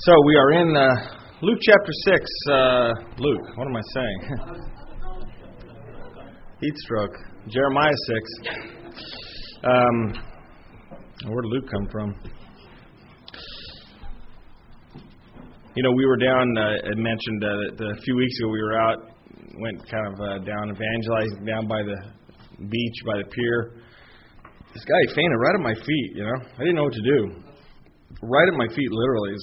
So we are in Luke chapter 6. Luke, what am I saying? Heat stroke. Jeremiah 6. Where did Luke come from? You know, we were down, I mentioned that a few weeks ago we were out, went kind of down evangelizing down by the beach, by the pier. This guy fainted right at my feet, you know. I didn't know what to do. Right at my feet, literally.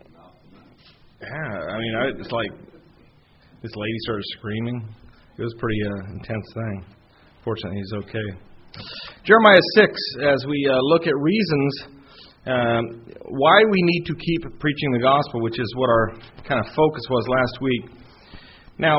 It's like this lady started screaming. It was a pretty intense thing. Fortunately, he's okay. Jeremiah 6, as we look at reasons why we need to keep preaching the gospel, which is what our kind of focus was last week. Now,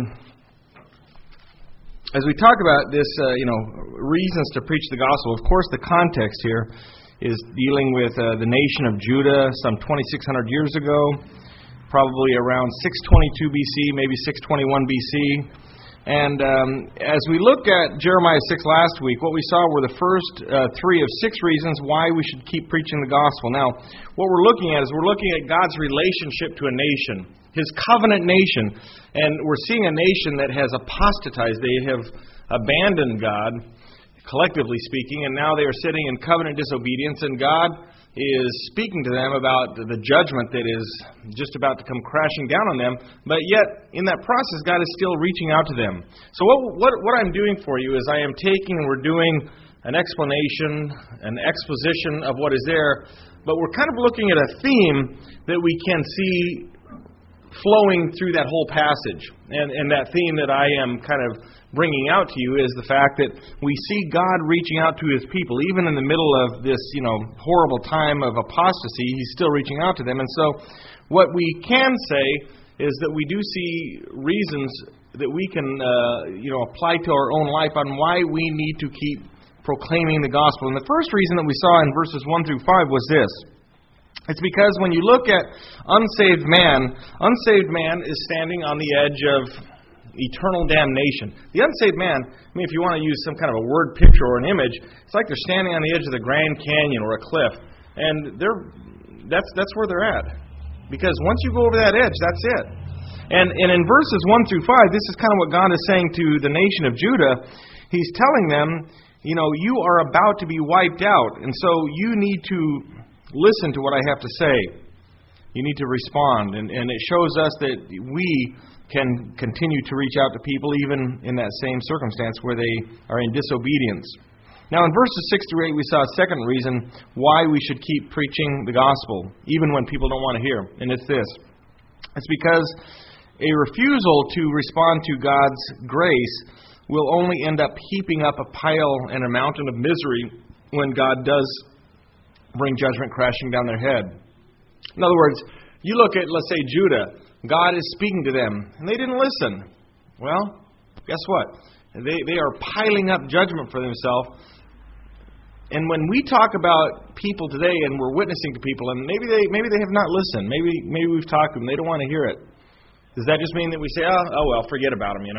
as we talk about this, reasons to preach the gospel, of course, the context here is dealing with the nation of Judah some 2,600 years ago, probably around 622 BC, maybe 621 BC. And as we looked at Jeremiah 6 last week, what we saw were the first 3 of 6 reasons why we should keep preaching the gospel. Now, what we're looking at is we're looking at God's relationship to a nation, His covenant nation. And we're seeing a nation that has apostatized. They have abandoned God, collectively speaking, and now they are sitting in covenant disobedience, and God is speaking to them about the judgment that is just about to come crashing down on them, but yet, in that process, God is still reaching out to them. So what I'm doing for you is I am taking and we're doing an explanation, an exposition of what is there, but we're kind of looking at a theme that we can see flowing through that whole passage. And that theme that I am kind of bringing out to you is the fact that we see God reaching out to His people. Even in the middle of this, horrible time of apostasy, He's still reaching out to them. And so what we can say is that we do see reasons that we can apply to our own life on why we need to keep proclaiming the gospel. And the first reason that we saw in verses 1 through 5 was this. It's because when you look at unsaved man is standing on the edge of eternal damnation. The unsaved man, if you want to use some kind of a word picture or an image, it's like they're standing on the edge of the Grand Canyon or a cliff, and that's where they're at. Because once you go over that edge, that's it. And in verses 1 through 5, this is kind of what God is saying to the nation of Judah. He's telling them, you are about to be wiped out, and so you need to listen to what I have to say. You need to respond. And it shows us that we can continue to reach out to people even in that same circumstance where they are in disobedience. Now in verses 6 through 8 we saw a second reason why we should keep preaching the gospel even when people don't want to hear. And it's this. It's because a refusal to respond to God's grace will only end up heaping up a pile and a mountain of misery when God does bring judgment crashing down their head. In other words, you look at, let's say, Judah. God is speaking to them, and they didn't listen. Well, guess what? They are piling up judgment for themselves. And when we talk about people today, and we're witnessing to people, and maybe they have not listened. Maybe we've talked to them. They don't want to hear it. Does that just mean that we say, oh well, forget about them,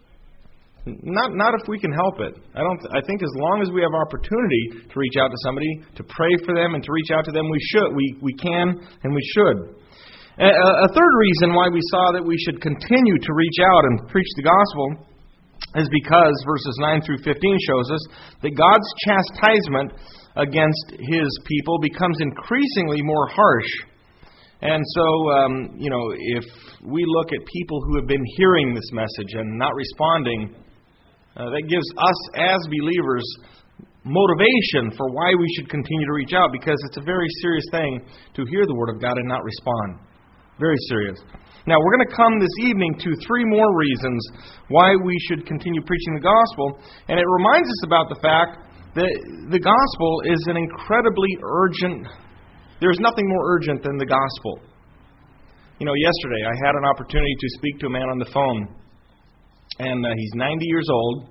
Not if we can help it. I think as long as we have opportunity to reach out to somebody, to pray for them and to reach out to them, we should. We can and we should. A third reason why we saw that we should continue to reach out and preach the gospel is because verses 9 through 15 shows us that God's chastisement against His people becomes increasingly more harsh. And so, if we look at people who have been hearing this message and not responding, that gives us as believers motivation for why we should continue to reach out, because it's a very serious thing to hear the Word of God and not respond. Very serious. Now, we're going to come this evening to 3 more reasons why we should continue preaching the gospel, and it reminds us about the fact that the gospel is an incredibly urgent. There's nothing more urgent than the gospel. Yesterday I had an opportunity to speak to a man on the phone. And he's 90 years old.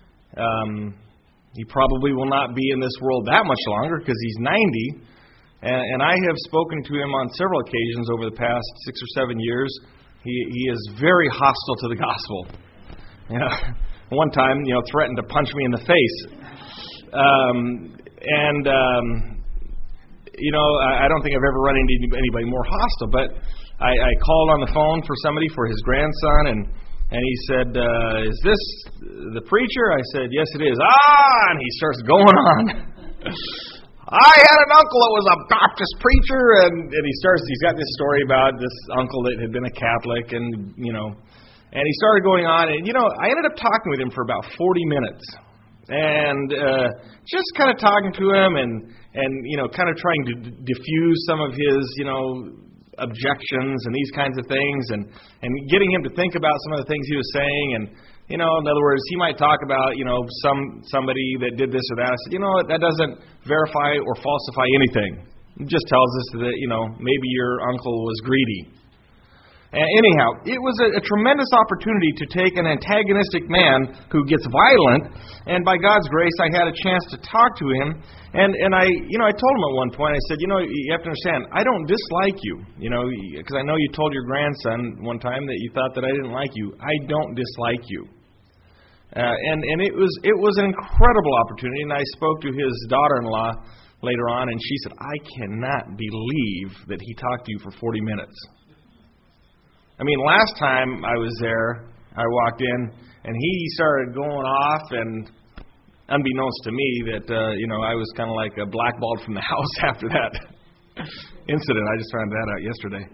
He probably will not be in this world that much longer because he's 90. And I have spoken to him on several occasions over the past 6 or 7 years. He is very hostile to the gospel. One time, threatened to punch me in the face. I don't think I've ever run into anybody more hostile, but I called on the phone for somebody for his grandson, and he said, is this the preacher? I said, yes, it is. And he starts going on. I had an uncle that was a Baptist preacher, and he's got this story about this uncle that had been a Catholic, and he started going on, and I ended up talking with him for about 40 minutes, and just kind of talking to him, and kind of trying to diffuse some of his, objections and these kinds of things, and getting him to think about some of the things he was saying, and in other words, he might talk about somebody that did this or that. I said, that doesn't verify or falsify anything. It just tells us that maybe your uncle was greedy. Anyhow, it was a tremendous opportunity to take an antagonistic man who gets violent, and by God's grace, I had a chance to talk to him. And I told him at one point, I said, you have to understand, I don't dislike you, because I know you told your grandson one time that you thought that I didn't like you. I don't dislike you. And it was an incredible opportunity, and I spoke to his daughter-in-law later on, and she said, I cannot believe that he talked to you for 40 minutes. I mean, last time I was there, I walked in, and he started going off, and unbeknownst to me that, I was kind of like blackballed from the house after that incident. I just found that out yesterday.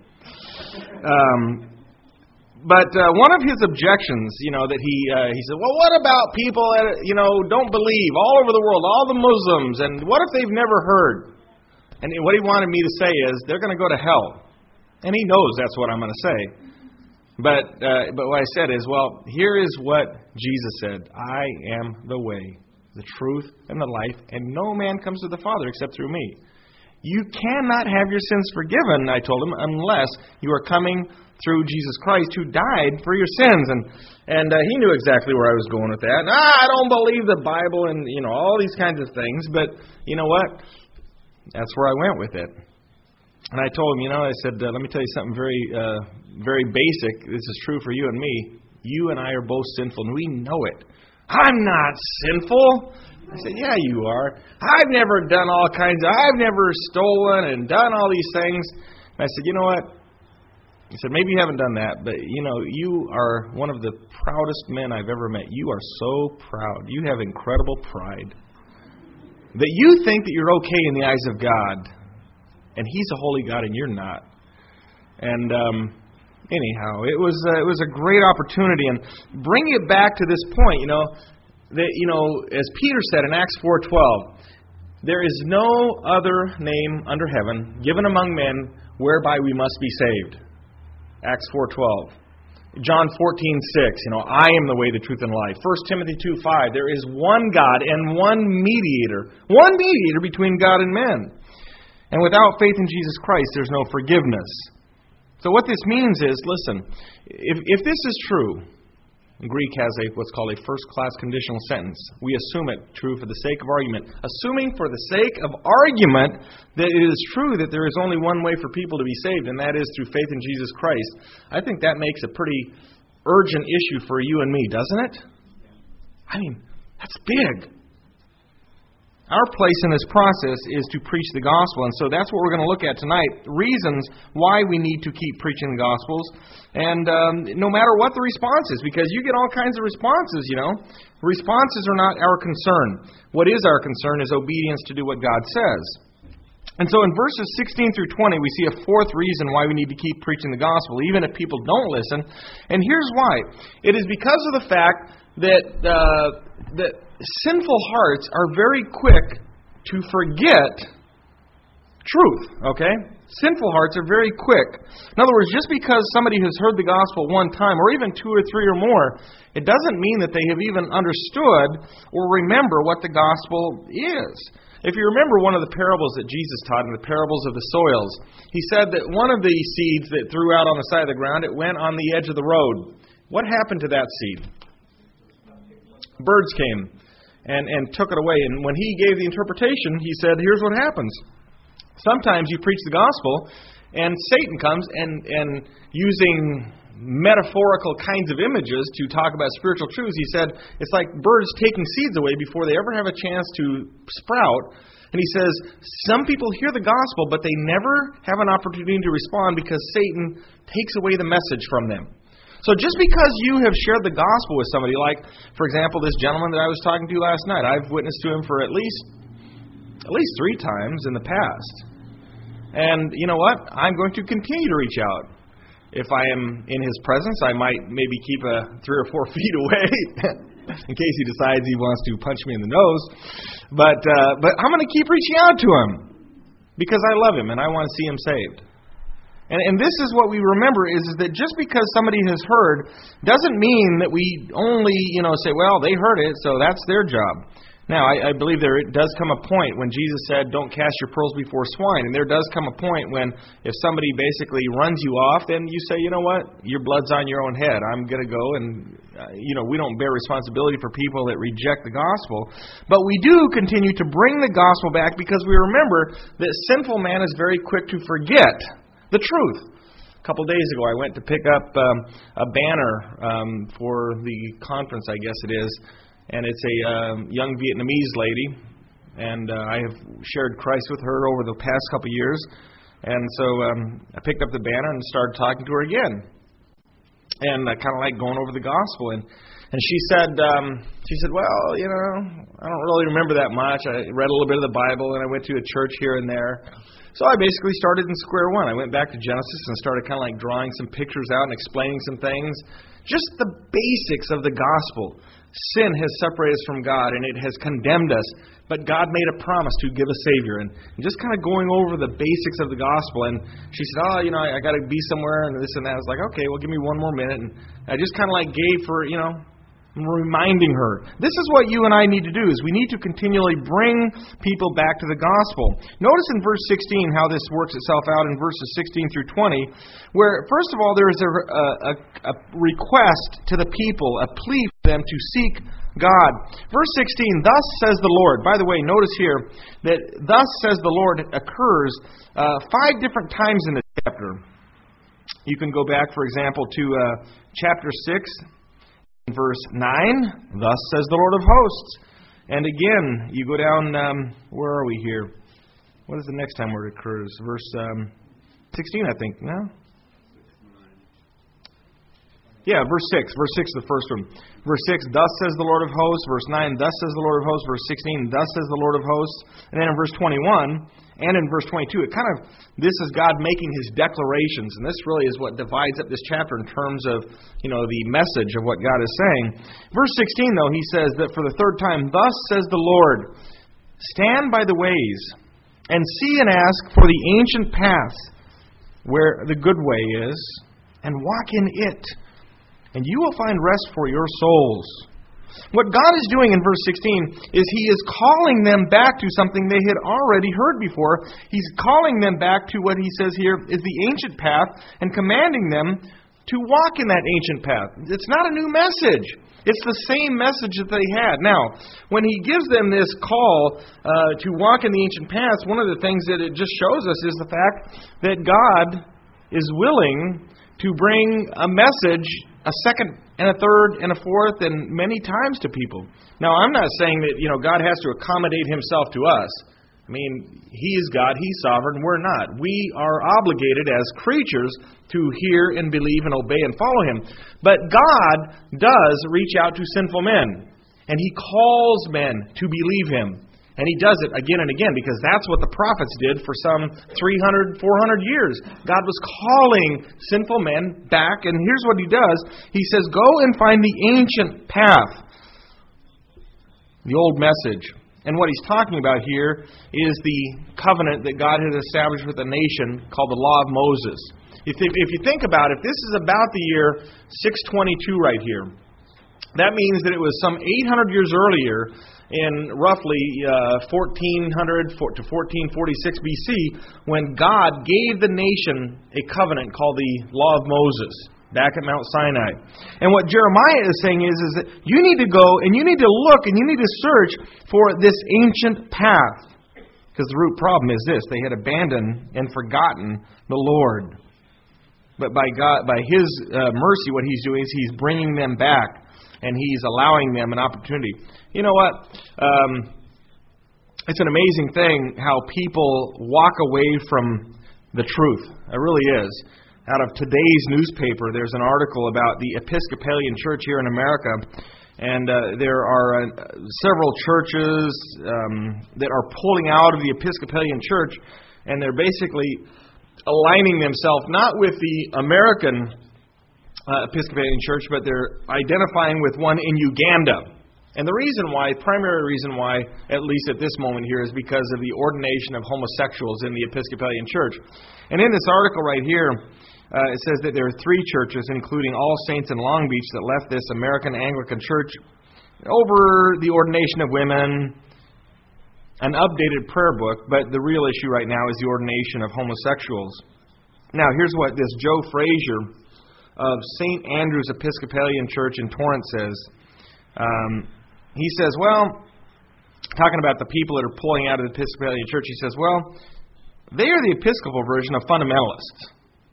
But one of his objections, that he said, well, what about people that, don't believe all over the world, all the Muslims, and what if they've never heard? And what he wanted me to say is, they're going to go to hell. And he knows that's what I'm going to say. But what I said is, well, here is what Jesus said. I am the way, the truth, and the life, and no man comes to the Father except through me. You cannot have your sins forgiven, I told him, unless you are coming through Jesus Christ, who died for your sins. And he knew exactly where I was going with that. I don't believe the Bible and, all these kinds of things. But you know what? That's where I went with it. And I told him, I said, let me tell you something very, very basic. This is true for you and me. You and I are both sinful, and we know it. I'm not sinful. I said, yeah, you are. I've never done I've never stolen and done all these things. And I said, you know what? He said, maybe you haven't done that, but, you are one of the proudest men I've ever met. You are so proud. You have incredible pride. That you think that you're okay in the eyes of God. And He's a holy God, and you're not. And anyhow, it was a great opportunity. And bringing it back to this point, that as Peter said in Acts 4:12, there is no other name under heaven given among men whereby we must be saved. Acts 4:12. John 14:6, I am the way, the truth, and life. 1 Timothy 2:5, there is one God and one mediator between God and men. And without faith in Jesus Christ, there's no forgiveness. So what this means is, listen, if this is true, Greek has what's called a first-class conditional sentence. We assume it true for the sake of argument. Assuming for the sake of argument that it is true that there is only one way for people to be saved, and that is through faith in Jesus Christ, I think that makes a pretty urgent issue for you and me, doesn't it? I mean, that's big. Our place in this process is to preach the gospel, and so that's what we're going to look at tonight, reasons why we need to keep preaching the gospels, and no matter what the response is, because you get all kinds of responses, Responses are not our concern. What is our concern is obedience to do what God says. And so in verses 16 through 20, we see a fourth reason why we need to keep preaching the gospel, even if people don't listen, and here's why. It is because of the fact that sinful hearts are very quick to forget truth, okay? Sinful hearts are very quick. In other words, just because somebody has heard the gospel one time, or even two or three or more, it doesn't mean that they have even understood or remember what the gospel is. If you remember one of the parables that Jesus taught in the parables of the soils, he said that one of the seeds that threw out on the side of the ground, it went on the edge of the road. What happened to that seed? Birds came and took it away. And when he gave the interpretation, he said, here's what happens. Sometimes you preach the gospel, and Satan comes and using metaphorical kinds of images to talk about spiritual truths. He said it's like birds taking seeds away before they ever have a chance to sprout. And he says some people hear the gospel, but they never have an opportunity to respond because Satan takes away the message from them. So just because you have shared the gospel with somebody, like, for example, this gentleman that I was talking to last night, I've witnessed to him for at least 3 times in the past. And you know what? I'm going to continue to reach out. If I am in his presence, I might maybe keep 3 or 4 feet away in case he decides he wants to punch me in the nose. But I'm going to keep reaching out to him because I love him and I want to see him saved. And this is what we remember is that just because somebody has heard doesn't mean that we only, say, well, they heard it, so that's their job. Now, I believe there does come a point when Jesus said, don't cast your pearls before swine. And there does come a point when if somebody basically runs you off, then you say, you know what, your blood's on your own head. I'm going to go and, we don't bear responsibility for people that reject the gospel. But we do continue to bring the gospel back because we remember that sinful man is very quick to forget the truth. A couple days ago, I went to pick up a banner for the conference, I guess it is. And it's a young Vietnamese lady, and I have shared Christ with her over the past couple of years. And so I picked up the banner and started talking to her again. And I kind of like going over the gospel. And she said, well, I don't really remember that much. I read a little bit of the Bible, and I went to a church here and there. So I basically started in square one. I went back to Genesis and started kind of like drawing some pictures out and explaining some things. Just the basics of the gospel. Sin has separated us from God, and it has condemned us. But God made a promise to give a Savior. And just kind of going over the basics of the gospel. And she said, I got to be somewhere and this and that. I was like, okay, well, give me one more minute. And I just kind of like gave her, reminding her. This is what you and I need to do, is we need to continually bring people back to the gospel. Notice in verse 16 how this works itself out in verses 16 through 20, where, first of all, there is a request to the people, a plea for them to seek God. Verse 16, thus says the Lord. By the way, notice here that thus says the Lord occurs 5 different times in the chapter. You can go back, for example, to chapter 6, verse 9, thus says the Lord of hosts. And again, you go down, where are we here? What is the next time where it occurs? Verse 16, I think, no? Yeah, verse 6. Verse 6 is the first one. Verse 6, thus says the Lord of hosts. Verse 9, thus says the Lord of hosts. Verse 16, thus says the Lord of hosts. And then in verse 21 and in verse 22, this is God making His declarations. And this really is what divides up this chapter in terms of, the message of what God is saying. Verse 16, though, He says that for the third time, thus says the Lord, stand by the ways and see and ask for the ancient path where the good way is, and walk in it, and you will find rest for your souls. What God is doing in verse 16 is He is calling them back to something they had already heard before. He's calling them back to what He says here is the ancient path and commanding them to walk in that ancient path. It's not a new message. It's the same message that they had. Now, when He gives them this call to walk in the ancient paths, one of the things that it just shows us is the fact that God is willing to bring a message a second and a third and a fourth and many times to people. Now, I'm not saying that, God has to accommodate Himself to us. I mean, He is God, He's sovereign, we're not. We are obligated as creatures to hear and believe and obey and follow Him. But God does reach out to sinful men, and He calls men to believe Him. And He does it again and again because that's what the prophets did for some 300, 400 years. God was calling sinful men back, and here's what He does. He says, go and find the ancient path, the old message. And what He's talking about here is the covenant that God has established with a nation called the Law of Moses. If you think about it, this is about the year 622 right here. That means that it was some 800 years earlier, in roughly 1400 to 1446 BC, when God gave the nation a covenant called the Law of Moses back at Mount Sinai. And what Jeremiah is saying is that you need to go and you need to look and you need to search for this ancient path. Because the root problem is this: they had abandoned and forgotten the Lord. But by His mercy, what He's doing is He's bringing them back, and He's allowing them an opportunity. You know what? It's an amazing thing how people walk away from the truth. It really is. Out of today's newspaper, there's an article about the Episcopalian Church here in America, and there are several churches that are pulling out of the Episcopalian Church, and they're basically aligning themselves not with the American Episcopalian Church, but they're identifying with one in Uganda. And the reason why, primary reason why, at least at this moment here, is because of the ordination of homosexuals in the Episcopalian Church. And in this article right here, it says that there are 3 churches, including All Saints in Long Beach, that left this American Anglican Church over the ordination of women, an updated prayer book, but the real issue right now is the ordination of homosexuals. Now, here's what this Joe Frazier of St. Andrew's Episcopalian Church in Torrance says. He says, well, talking about the people that are pulling out of the Episcopalian Church, he says, well, they are the Episcopal version of fundamentalists.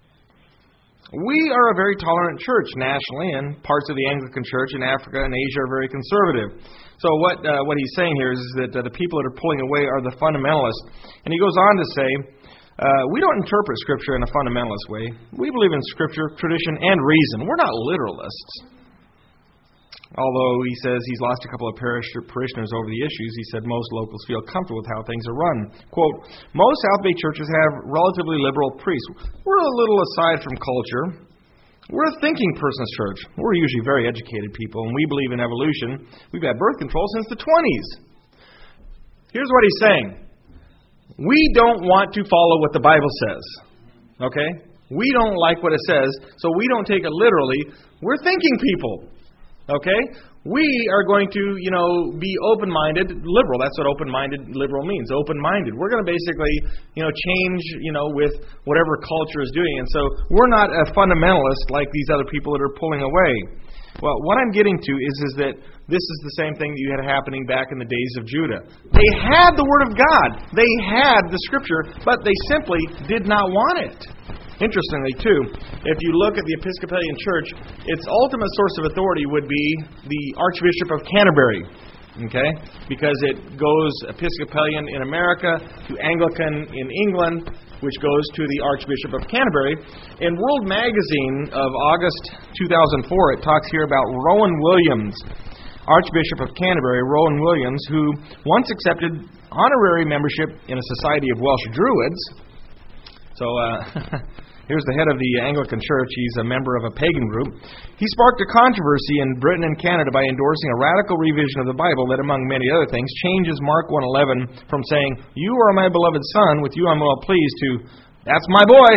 We are a very tolerant church nationally, and parts of the Anglican Church in Africa and Asia are very conservative. So what he's saying here is that the people that are pulling away are the fundamentalists. And he goes on to say, we don't interpret Scripture in a fundamentalist way. We believe in Scripture, tradition, and reason. We're not literalists. Although he says he's lost a couple of parishioners over the issues, he said most locals feel comfortable with how things are run. Quote, most South Bay churches have relatively liberal priests. We're a little aside from culture. We're a thinking person's church. We're usually very educated people, and we believe in evolution. We've had birth control since the 20s. Here's what he's saying. We don't want to follow what the Bible says. Okay? We don't like what it says, so we don't take it literally. We're thinking people. Okay? We are going to, be open-minded liberal. That's what open-minded liberal means, open-minded. We're going to basically, change, with whatever culture is doing. And so we're not a fundamentalist like these other people that are pulling away. Well, what I'm getting to is that this is the same thing that you had happening back in the days of Judah. They had the Word of God. They had the Scripture, but they simply did not want it. Interestingly, too, if you look at the Episcopalian Church, its ultimate source of authority would be the Archbishop of Canterbury, okay? Because it goes Episcopalian in America to Anglican in England, which goes to the Archbishop of Canterbury. In World Magazine of August 2004, it talks here about Rowan Williams, Archbishop of Canterbury, Rowan Williams, who once accepted honorary membership in a society of Welsh Druids. So, here's the head of the Anglican Church. He's a member of a pagan group. He sparked a controversy in Britain and Canada by endorsing a radical revision of the Bible that, among many other things, changes Mark 1:11 from saying, "You are my beloved Son, with you I'm well pleased," to, "That's my boy."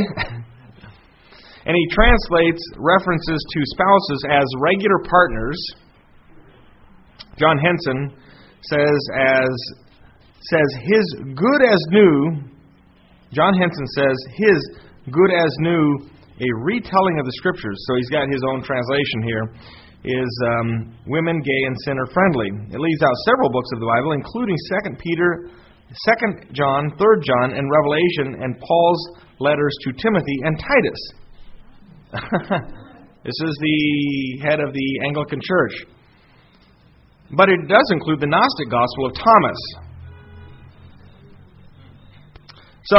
And he translates references to spouses as regular partners. John Henson says his good as new. John Henson says his good as new, a retelling of the Scriptures. So he's got his own translation here. Is women, gay, and sinner friendly. It leaves out several books of the Bible, including 2 Peter, 2 John, 3 John, and Revelation, and Paul's letters to Timothy and Titus. This is the head of the Anglican Church. But it does include the Gnostic Gospel of Thomas. So,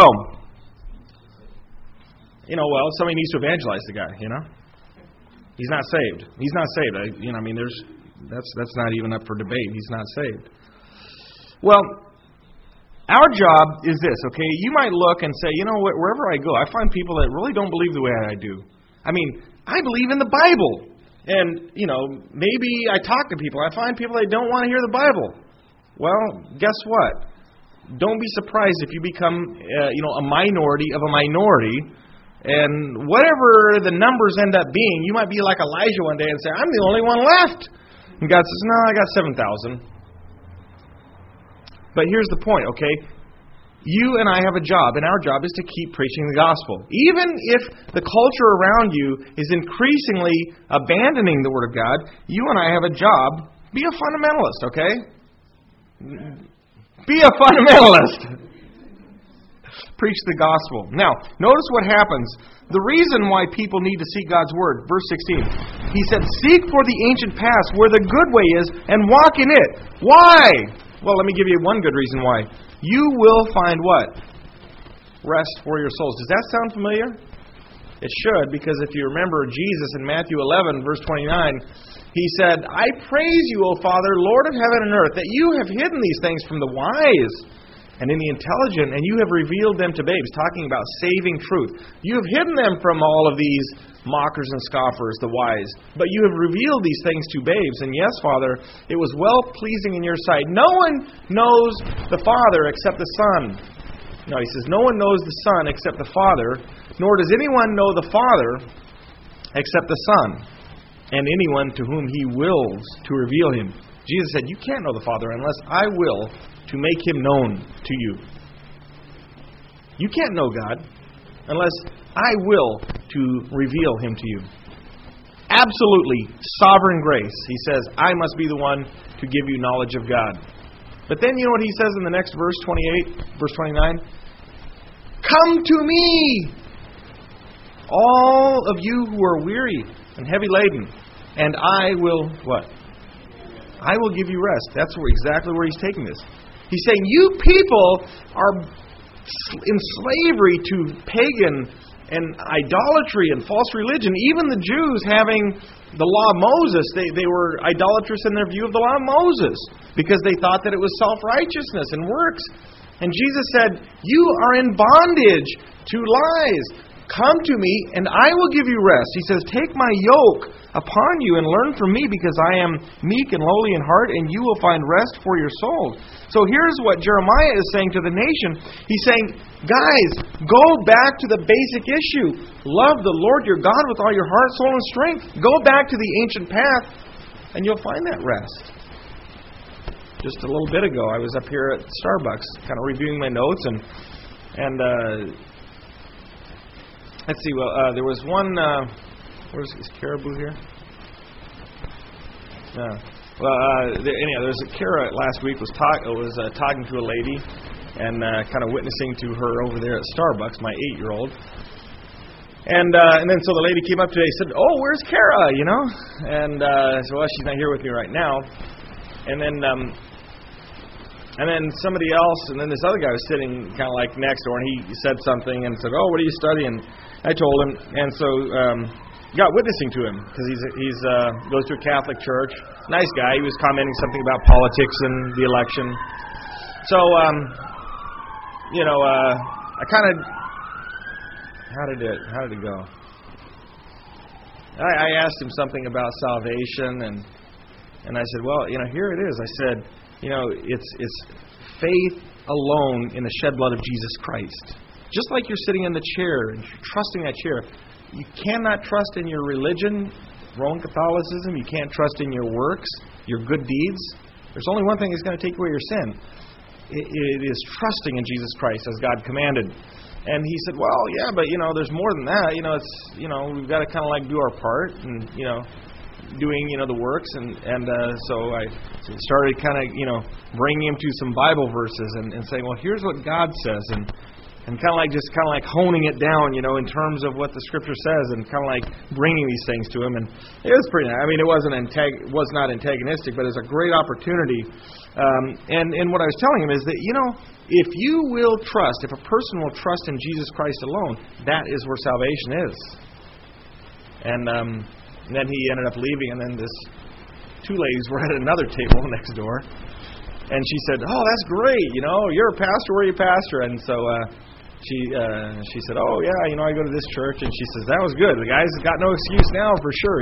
somebody needs to evangelize the guy, He's not saved. He's not saved. That's not even up for debate. He's not saved. Well, our job is this, okay? You might look and say, wherever I go, I find people that really don't believe the way I do. I believe in the Bible. And, maybe I talk to people. I find people that don't want to hear the Bible. Well, guess what? Don't be surprised if you become, a minority of a minority. And whatever the numbers end up being, you might be like Elijah one day and say, "I'm the only one left." And God says, "No, I got 7,000. But here's the point, okay? You and I have a job, and our job is to keep preaching the gospel. Even if the culture around you is increasingly abandoning the Word of God, you and I have a job. Be a fundamentalist, okay? Be a fundamentalist. Preach the gospel. Now, notice what happens. The reason why people need to seek God's Word. Verse 16. He said, seek for the ancient path where the good way is and walk in it. Why? Well, let me give you one good reason why. You will find what? Rest for your souls. Does that sound familiar? It should, because if you remember Jesus in Matthew 11, verse 29, He said, I praise you, O Father, Lord of heaven and earth, that you have hidden these things from the wise and in the intelligent, and you have revealed them to babes, talking about saving truth. You have hidden them from all of these mockers and scoffers, the wise, but you have revealed these things to babes. And yes, Father, it was well-pleasing in your sight. No one knows the Father except the Son. No, He says, no one knows the Son except the Father, nor does anyone know the Father except the Son, and anyone to whom He wills to reveal Him. Jesus said, you can't know the Father unless I will to make Him known to you. You can't know God unless I will to reveal Him to you. Absolutely sovereign grace. He says, I must be the one to give you knowledge of God. But then you know what He says in the next verse, 28, verse 29? Come to me, all of you who are weary and heavy laden, and I will, what? I will give you rest. That's exactly where He's taking this. He's saying, you people are in slavery to pagan and idolatry and false religion. Even the Jews having the law of Moses, they were idolatrous in their view of the law of Moses because they thought that it was self-righteousness and works. And Jesus said, you are in bondage to lies. Come to me, and I will give you rest. He says, take my yoke upon you and learn from me, because I am meek and lowly in heart, and you will find rest for your souls. So here's what Jeremiah is saying to the nation. He's saying, guys, go back to the basic issue. Love the Lord your God with all your heart, soul, and strength. Go back to the ancient path, and you'll find that rest. Just a little bit ago, I was up here at Starbucks, kind of reviewing my notes, and let's see. Well, there was one. Is Caribou here? There's a Kara last week was talking to a lady and kind of witnessing to her over there at Starbucks, my 8-year-old. And then so the lady came up today and said, "Oh, where's Kara?" You know, and so well, she's not here with me right now. And then somebody else, and then this other guy was sitting kind of like next door, and he said something and said, "Oh, what are you studying?" I told him, and so got witnessing to him because he's goes to a Catholic church. Nice guy. He was commenting something about politics and the election. So I kind of how did it go? I asked him something about salvation, and I said, well, here it is. I said, it's faith alone in the shed blood of Jesus Christ. Just like you're sitting in the chair and you're trusting that chair, you cannot trust in your religion, Roman Catholicism. You can't trust in your works, your good deeds. There's only one thing that's going to take away your sin. It is trusting in Jesus Christ as God commanded. And he said, well, yeah, but, there's more than that. We've got to kind of like do our part and, doing, the works. And so I started kind of, bringing him to some Bible verses and saying, well, here's what God says. And kind of like honing it down, in terms of what the Scripture says, and kind of like bringing these things to him. And it was pretty nice. I mean, it was not antagonistic, but it was a great opportunity. And what I was telling him is that, if you will trust, if a person will trust in Jesus Christ alone, that is where salvation is. And then he ended up leaving, and then two ladies were at another table next door. And she said, oh, that's great, you're a pastor, where are you pastor? And so she said, oh, yeah, I go to this church. And she says, that was good. The guy's got no excuse now for sure,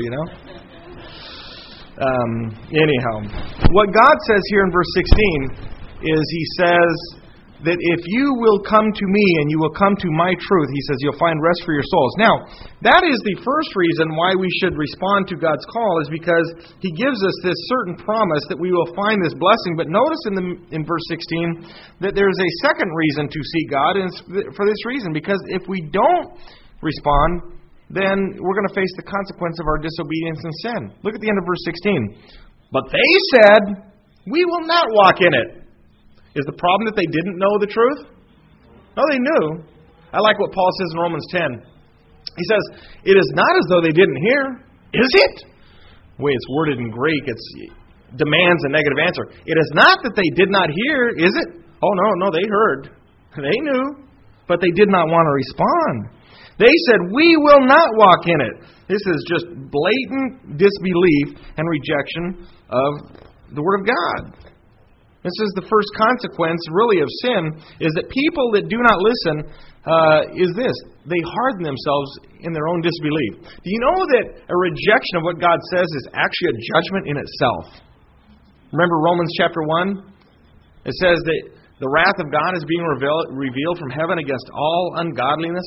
Anyhow, what God says here in verse 16 is He says that if you will come to me and you will come to my truth, He says, you'll find rest for your souls. Now, that is the first reason why we should respond to God's call, is because He gives us this certain promise that we will find this blessing. But notice in verse 16 that there's a second reason to seek God, and it's for this reason, because if we don't respond, then we're going to face the consequence of our disobedience and sin. Look at the end of verse 16. But they said, we will not walk in it. Is the problem that they didn't know the truth? No, they knew. I like what Paul says in Romans 10. He says, it is not as though they didn't hear. Is it? The way it's worded in Greek, it demands a negative answer. It is not that they did not hear, is it? Oh, no, they heard. They knew, but they did not want to respond. They said, we will not walk in it. This is just blatant disbelief and rejection of the Word of God. This is the first consequence, really, of sin, is that people that do not listen, is this. They harden themselves in their own disbelief. Do you know that a rejection of what God says is actually a judgment in itself? Remember Romans chapter 1? It says that the wrath of God is being revealed from heaven against all ungodliness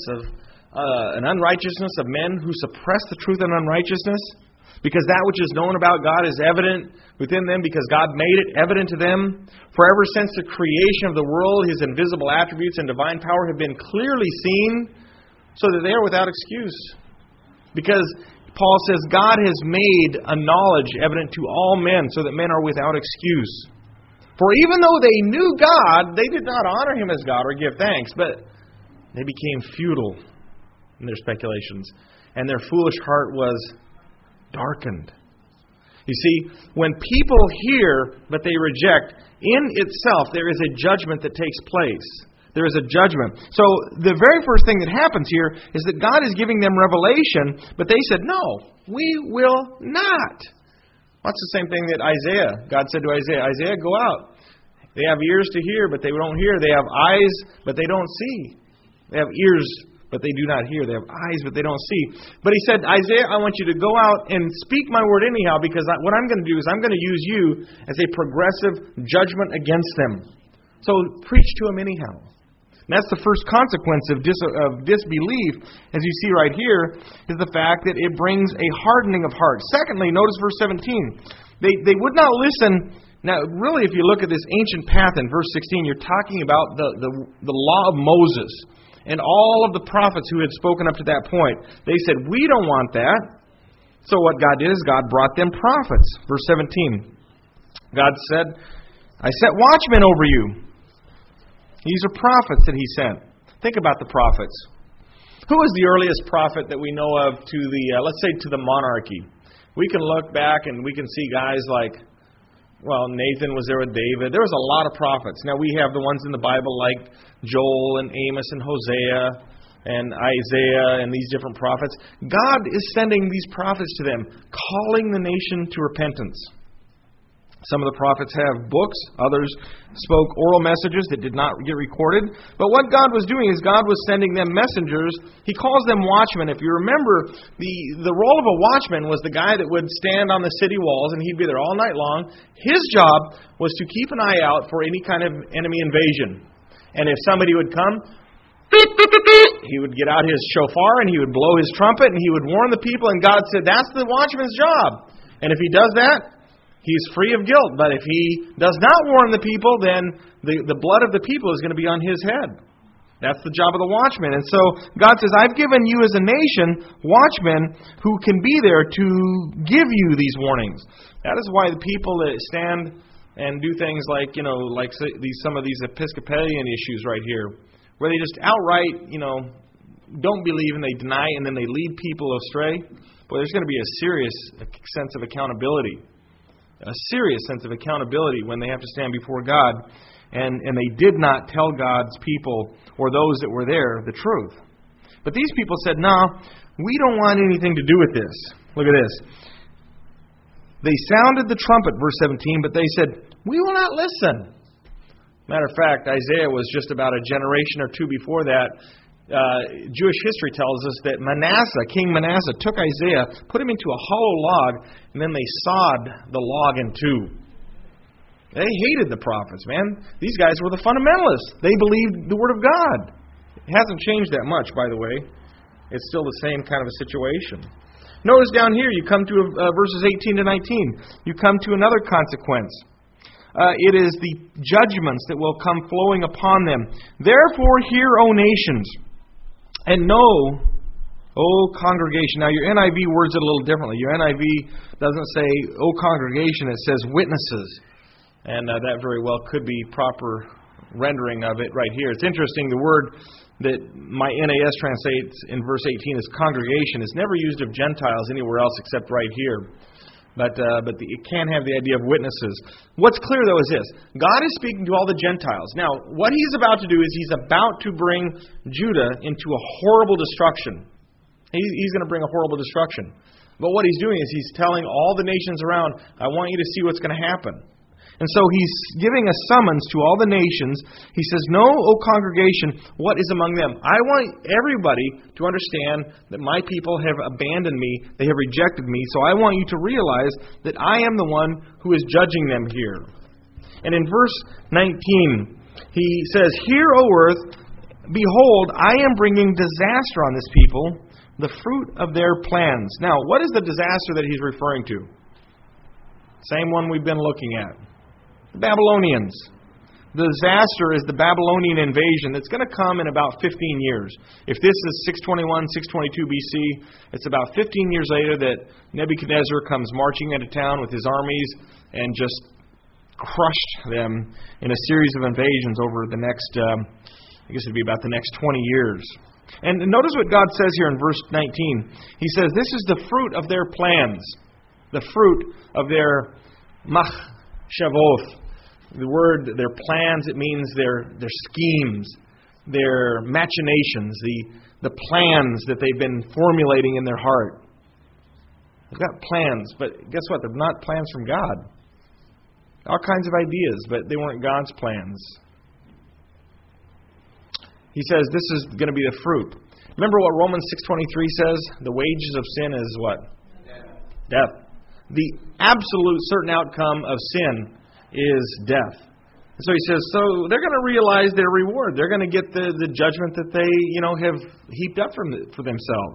and unrighteousness of men who suppress the truth and unrighteousness, because that which is known about God is evident within them, because God made it evident to them. For ever since the creation of the world, His invisible attributes and divine power have been clearly seen, so that they are without excuse. Because Paul says God has made a knowledge evident to all men, so that men are without excuse. For even though they knew God, they did not honor Him as God or give thanks, but they became futile in their speculations, and their foolish heart was darkened. You see, when people hear but they reject, in itself there is a judgment that takes place. There is a judgment. So the very first thing that happens here is that God is giving them revelation, but they said, no, we will not. That's the same thing that God said to Isaiah, go out. They have ears to hear, but they don't hear. They have eyes, but they don't see. They have ears, but they do not hear. They have eyes, but they don't see. But He said, Isaiah, I want you to go out and speak my word anyhow, because what I'm going to do is I'm going to use you as a progressive judgment against them. So preach to them anyhow. And that's the first consequence of disbelief, as you see right here, is the fact that it brings a hardening of heart. Secondly, notice verse 17. They would not listen. Now, really, if you look at this ancient path in verse 16, you're talking about the law of Moses and all of the prophets who had spoken up to that point. They said, we don't want that. So what God did is God brought them prophets. Verse 17. God said, I set watchmen over you. These are prophets that He sent. Think about the prophets. Who was the earliest prophet that we know of to let's say, to the monarchy? We can look back and we can see guys like, Nathan was there with David. There was a lot of prophets. Now we have the ones in the Bible like Joel and Amos and Hosea and Isaiah and these different prophets. God is sending these prophets to them, calling the nation to repentance. Some of the prophets have books. Others spoke oral messages that did not get recorded. But what God was doing is God was sending them messengers. He calls them watchmen. If you remember, the role of a watchman was the guy that would stand on the city walls, and he'd be there all night long. His job was to keep an eye out for any kind of enemy invasion. And if somebody would come, he would get out his shofar and he would blow his trumpet and he would warn the people. And God said, that's the watchman's job. And if he does that, he's free of guilt. But if he does not warn the people, then the blood of the people is going to be on his head. That's the job of the watchman. And so God says, I've given you as a nation watchmen who can be there to give you these warnings. That is why the people that stand and do things like, some of these Episcopalian issues right here, where they just outright, don't believe and they deny and then they lead people astray. Boy, there's going to be a serious sense of accountability. A serious sense of accountability when they have to stand before God. And they did not tell God's people or those that were there the truth. But these people said, no, we don't want anything to do with this. Look at this. They sounded the trumpet, verse 17, but they said, we will not listen. Matter of fact, Isaiah was just about a generation or two before that. Jewish history tells us that King Manasseh, took Isaiah, put him into a hollow log, and then they sawed the log in two. They hated the prophets, man. These guys were the fundamentalists. They believed the Word of God. It hasn't changed that much, by the way. It's still the same kind of a situation. Notice down here, you come to verses 18 to 19. You come to another consequence. It is the judgments that will come flowing upon them. Therefore, hear, O nations, and know, O congregation. Now, your NIV words it a little differently. Your NIV doesn't say, O congregation, it says witnesses. And that very well could be proper rendering of it right here. It's interesting, the word that my NAS translates in verse 18 as congregation is never used of Gentiles anywhere else except right here. But it can have the idea of witnesses. What's clear, though, is this. God is speaking to all the Gentiles. Now, what He's about to do is He's about to bring Judah into a horrible destruction. He's going to bring a horrible destruction. But what He's doing is He's telling all the nations around, I want you to see what's going to happen. And so He's giving a summons to all the nations. He says, know, O congregation, what is among them? I want everybody to understand that my people have abandoned me. They have rejected me. So I want you to realize that I am the one who is judging them here. And in verse 19, he says, hear, O earth, behold, I am bringing disaster on this people, the fruit of their plans. Now, what is the disaster that he's referring to? Same one we've been looking at. The Babylonians. The disaster is the Babylonian invasion that's going to come in about 15 years. If this is 621, 622 BC, it's about 15 years later that Nebuchadnezzar comes marching into town with his armies and just crushed them in a series of invasions over the next, I guess it'd be about the next 20 years. And notice what God says here in verse 19. He says, this is the fruit of their plans. The fruit of their machshavoth. The word, their plans, it means their schemes, their machinations, the plans that they've been formulating in their heart. They've got plans, but guess what? They're not plans from God. All kinds of ideas, but they weren't God's plans. He says this is going to be the fruit. Remember what Romans 6:23 says? The wages of sin is what? Death. The absolute certain outcome of sin is death. So he says, so they're going to realize their reward. They're going to get the judgment that they, have heaped up for themselves.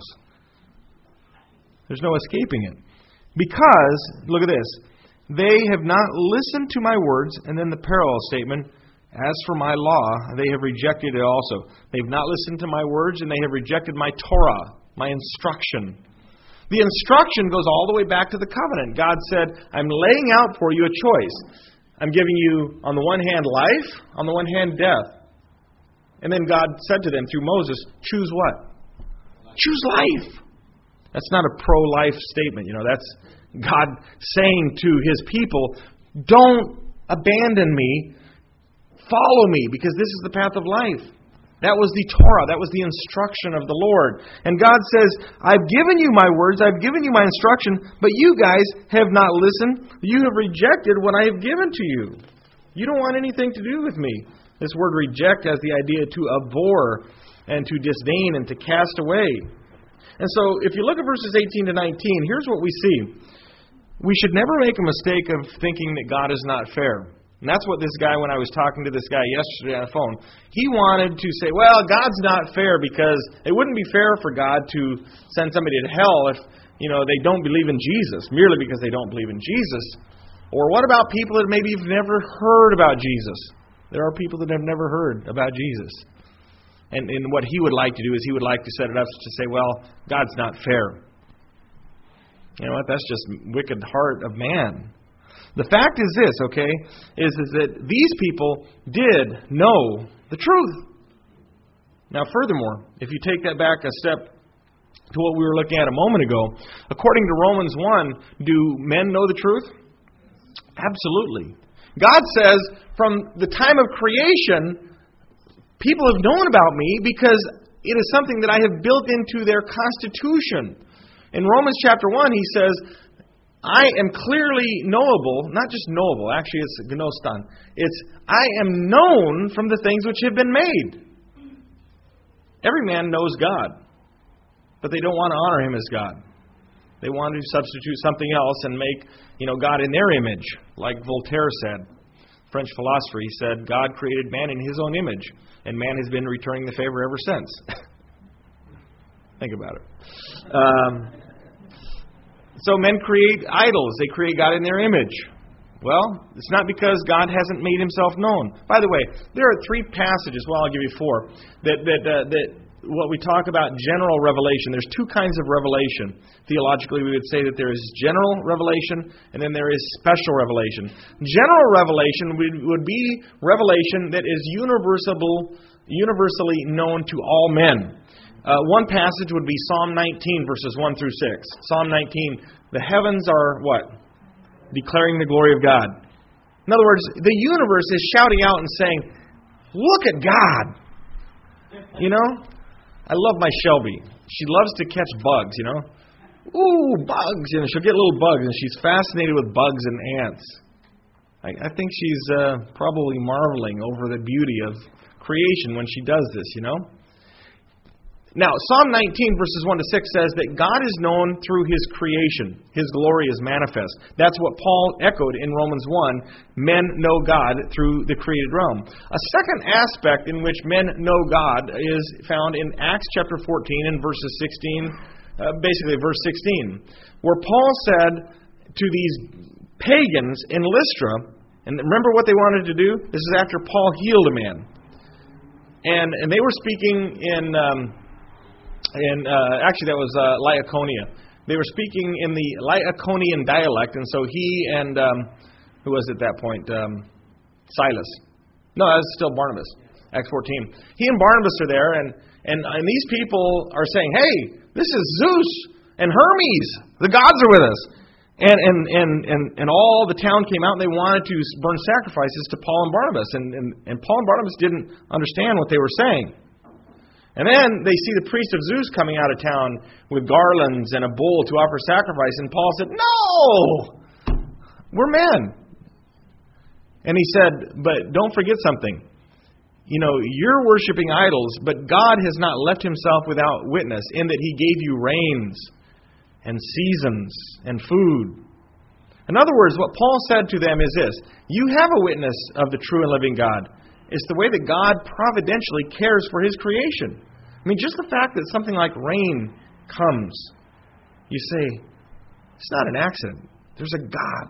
There's no escaping it. Because, look at this, they have not listened to my words, and then the parallel statement, as for my law, they have rejected it also. They've not listened to my words, and they have rejected my Torah, my instruction. The instruction goes all the way back to the covenant. God said, I'm laying out for you a choice. I'm giving you, on the one hand, life, on the one hand, death. And then God said to them through Moses, choose what? Choose life. That's not a pro-life statement. That's God saying to His people, don't abandon me, follow me, because this is the path of life. That was the Torah. That was the instruction of the Lord. And God says, I've given you my words, I've given you my instruction, but you guys have not listened. You have rejected what I have given to you. You don't want anything to do with me. This word reject has the idea to abhor and to disdain and to cast away. And so if you look at verses 18 to 19, here's what we see. We should never make a mistake of thinking that God is not fair. And that's what this guy, when I was talking to this guy yesterday on the phone, he wanted to say, well, God's not fair because it wouldn't be fair for God to send somebody to hell if, they don't believe in Jesus, merely because they don't believe in Jesus. Or what about people that maybe have never heard about Jesus? There are people that have never heard about Jesus. And what he would like to do is he would like to set it up to say, well, God's not fair. You know what? That's just wicked heart of man. The fact is this, okay, is that these people did know the truth. Now, furthermore, if you take that back a step to what we were looking at a moment ago, according to Romans 1, do men know the truth? Absolutely. God says, from the time of creation, people have known about me because it is something that I have built into their constitution. In Romans chapter 1, he says, I am clearly knowable, not just knowable, actually it's gnoston. It's, I am known from the things which have been made. Every man knows God, but they don't want to honor Him as God. They want to substitute something else and make, God in their image, like Voltaire said. French philosopher, he said, God created man in His own image, and man has been returning the favor ever since. Think about it. So men create idols. They create God in their image. Well, it's not because God hasn't made Himself known. By the way, there are 3 passages, well, I'll give you 4, that what we talk about general revelation. There's two kinds of revelation. Theologically, we would say that there is general revelation and then there is special revelation. General revelation would be revelation that is universally known to all men. One passage would be Psalm 19, verses 1 through 6. Psalm 19, the heavens are what? Declaring the glory of God. In other words, the universe is shouting out and saying, look at God. You know? I love my Shelby. She loves to catch bugs, you know? Ooh, bugs. You know, she'll get little bugs, and she's fascinated with bugs and ants. I think she's probably marveling over the beauty of creation when she does this, you know? Now, Psalm 19, verses 1 to 6 says that God is known through His creation. His glory is manifest. That's what Paul echoed in Romans 1. Men know God through the created realm. A second aspect in which men know God is found in Acts chapter 14 and verses 16, basically verse 16, where Paul said to these pagans in Lystra, and remember what they wanted to do? This is after Paul healed a man. And they were speaking in... actually, that was Lycaonia. They were speaking in the Lycaonian dialect, and so he and who was at that point? Silas. No, that was still Barnabas. Acts 14. He and Barnabas are there, and these people are saying, "Hey, this is Zeus and Hermes. The gods are with us." And all the town came out, and they wanted to burn sacrifices to Paul and Barnabas, and Paul and Barnabas didn't understand what they were saying. And then they see the priest of Zeus coming out of town with garlands and a bull to offer sacrifice. And Paul said, "No! We're men." And he said, "But don't forget something. You know, you're worshiping idols, but God has not left Himself without witness in that He gave you rains and seasons and food." In other words, what Paul said to them is this: you have a witness of the true and living God. It's the way that God providentially cares for His creation. I mean, just the fact that something like rain comes, you say, it's not an accident. There's a God.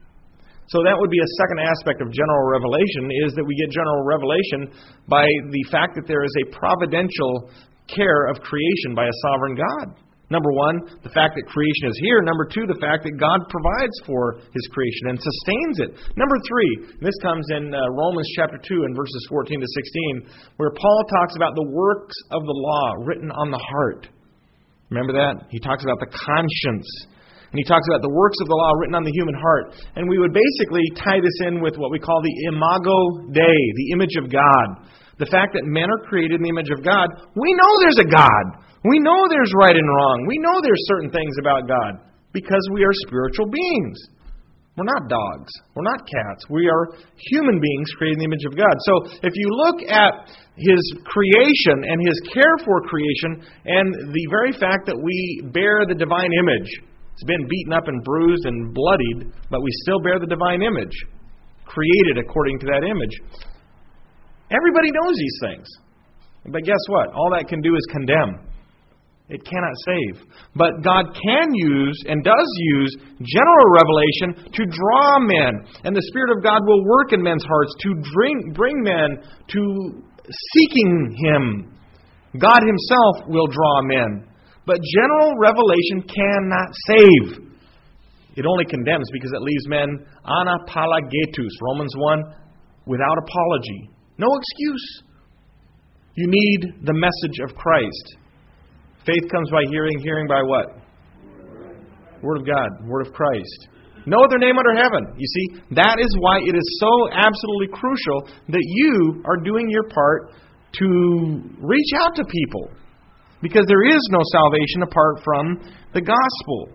So that would be a second aspect of general revelation, is that we get general revelation by the fact that there is a providential care of creation by a sovereign God. Number one, the fact that creation is here. Number two, the fact that God provides for His creation and sustains it. Number three, and this comes in Romans chapter 2 and verses 14 to 16, where Paul talks about the works of the law written on the heart. Remember that? He talks about the conscience. And he talks about the works of the law written on the human heart. And we would basically tie this in with what we call the imago Dei, the image of God. The fact that men are created in the image of God. We know there's a God. We know there's right and wrong. We know there's certain things about God because we are spiritual beings. We're not dogs. We're not cats. We are human beings created in the image of God. So if you look at His creation and His care for creation and the very fact that we bear the divine image, it's been beaten up and bruised and bloodied, but we still bear the divine image, created according to that image. Everybody knows these things. But guess what? All that can do is condemn. It cannot save. But God can use and does use general revelation to draw men. And the Spirit of God will work in men's hearts to bring men to seeking Him. God Himself will draw men. But general revelation cannot save. It only condemns because it leaves men anapologetus, Romans 1, without apology. No excuse. You need the message of Christ. Faith comes by hearing, hearing by what? Word of God, Word of Christ. No other name under heaven. You see, that is why it is so absolutely crucial that you are doing your part to reach out to people. Because there is no salvation apart from the gospel.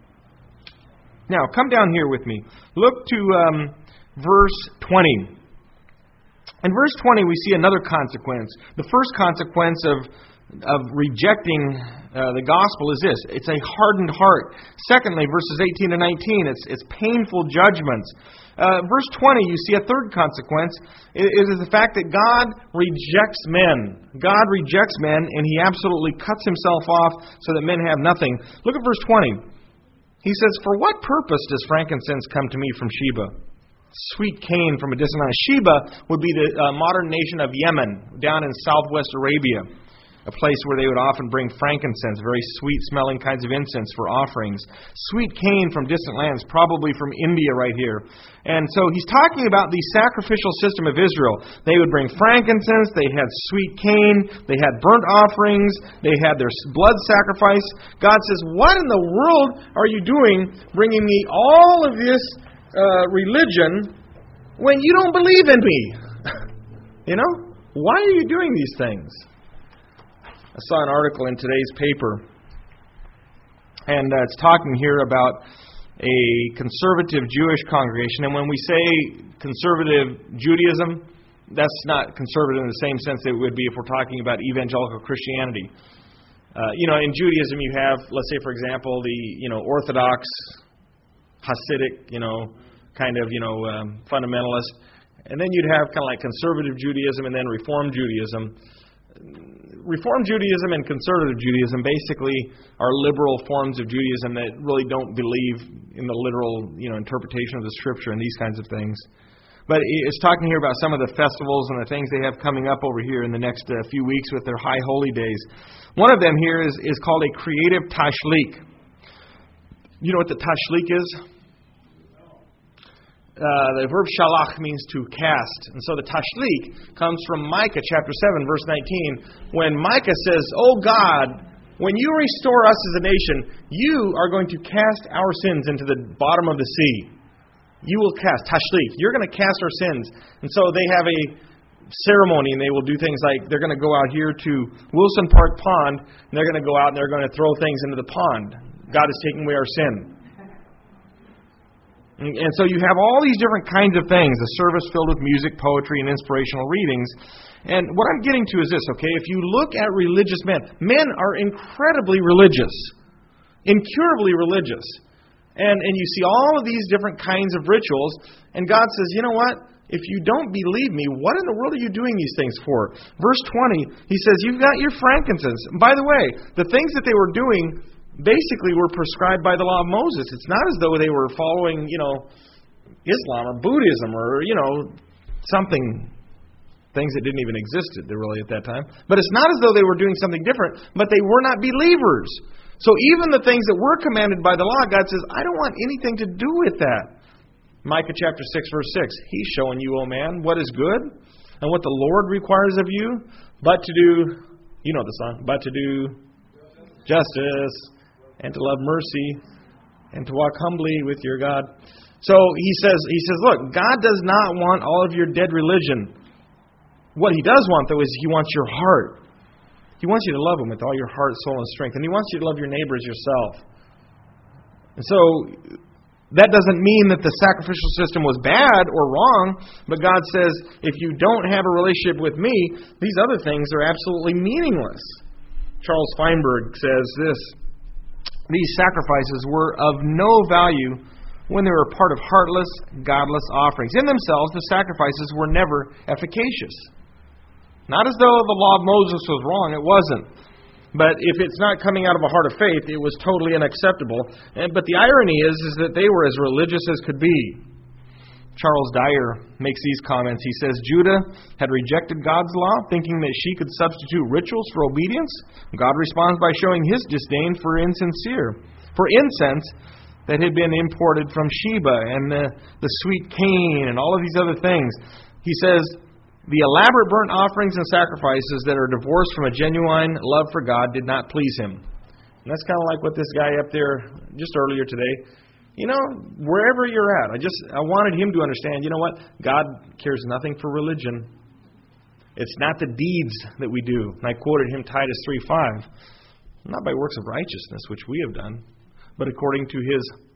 Now, come down here with me. Look to verse 20. In verse 20, we see another consequence. The first consequence of rejecting the gospel is this: it's a hardened heart. Secondly, verses 18 to 19, it's painful judgments. Verse 20, you see a third consequence. It is the fact that God rejects men. God rejects men, and He absolutely cuts Himself off so that men have nothing. Look at verse 20. He says, "For what purpose does frankincense come to me from Sheba? Sweet cane from a distant island." Sheba would be the modern nation of Yemen, down in southwest Arabia. a place where they would often bring frankincense, very sweet-smelling kinds of incense for offerings. Sweet cane from distant lands, probably from India right here. And so he's talking about the sacrificial system of Israel. They would bring frankincense, they had sweet cane, they had burnt offerings, they had their blood sacrifice. God says, what in the world are you doing bringing me all of this religion when you don't believe in me? Why are you doing these things? I saw an article in today's paper, and it's talking here about a conservative Jewish congregation. And when we say conservative Judaism, that's not conservative in the same sense that it would be if we're talking about evangelical Christianity. In Judaism you have, let's say for example, the Orthodox, Hasidic, fundamentalist. And then you'd have kind of like conservative Judaism and then Reform Judaism. Reform Judaism and conservative Judaism basically are liberal forms of Judaism that really don't believe in the literal, interpretation of the Scripture and these kinds of things. But it's talking here about some of the festivals and the things they have coming up over here in the next few weeks with their high holy days. One of them here is called a creative tashlik. You know what the tashlik is? The verb shalach means to cast. And so the tashlik comes from Micah chapter 7, verse 19, when Micah says, "Oh God, when you restore us as a nation, you are going to cast our sins into the bottom of the sea." You will cast, tashlik. You're going to cast our sins. And so they have a ceremony, and they will do things like they're going to go out here to Wilson Park Pond, and they're going to go out and they're going to throw things into the pond. God is taking away our sin. And so you have all these different kinds of things, a service filled with music, poetry, and inspirational readings. And what I'm getting to is this, okay? If you look at religious men are incredibly religious, incurably religious. And you see all of these different kinds of rituals, and God says, you know what? If you don't believe me, what in the world are you doing these things for? Verse 20, he says, you've got your frankincense. By the way, the things that they were doing basically were prescribed by the law of Moses. It's not as though they were following, Islam or Buddhism or, something, things that didn't even exist really at that time. But it's not as though they were doing something different, but they were not believers. So even the things that were commanded by the law, God says, I don't want anything to do with that. Micah chapter 6, verse 6, He's showing you, O man, what is good and what the Lord requires of you, but to do, the song, but to do justice, and to love mercy, and to walk humbly with your God. So he says, look, God does not want all of your dead religion. What He does want, though, is He wants your heart. He wants you to love Him with all your heart, soul, and strength. And He wants you to love your neighbor as yourself. And so that doesn't mean that the sacrificial system was bad or wrong, but God says, if you don't have a relationship with me, these other things are absolutely meaningless. Charles Feinberg says this, these sacrifices were of no value when they were part of heartless, godless offerings. In themselves, the sacrifices were never efficacious. Not as though the law of Moses was wrong, it wasn't. But if it's not coming out of a heart of faith, it was totally unacceptable. But the irony is that they were as religious as could be. Charles Dyer makes these comments. He says, Judah had rejected God's law, thinking that she could substitute rituals for obedience. God responds by showing His disdain for incense that had been imported from Sheba and the sweet cane and all of these other things. He says, the elaborate burnt offerings and sacrifices that are divorced from a genuine love for God did not please Him. And that's kind of like what this guy up there just earlier today, wherever you're at, I wanted him to understand, what? God cares nothing for religion. It's not the deeds that we do. And I quoted him Titus 3:5. Not by works of righteousness, which we have done, but according to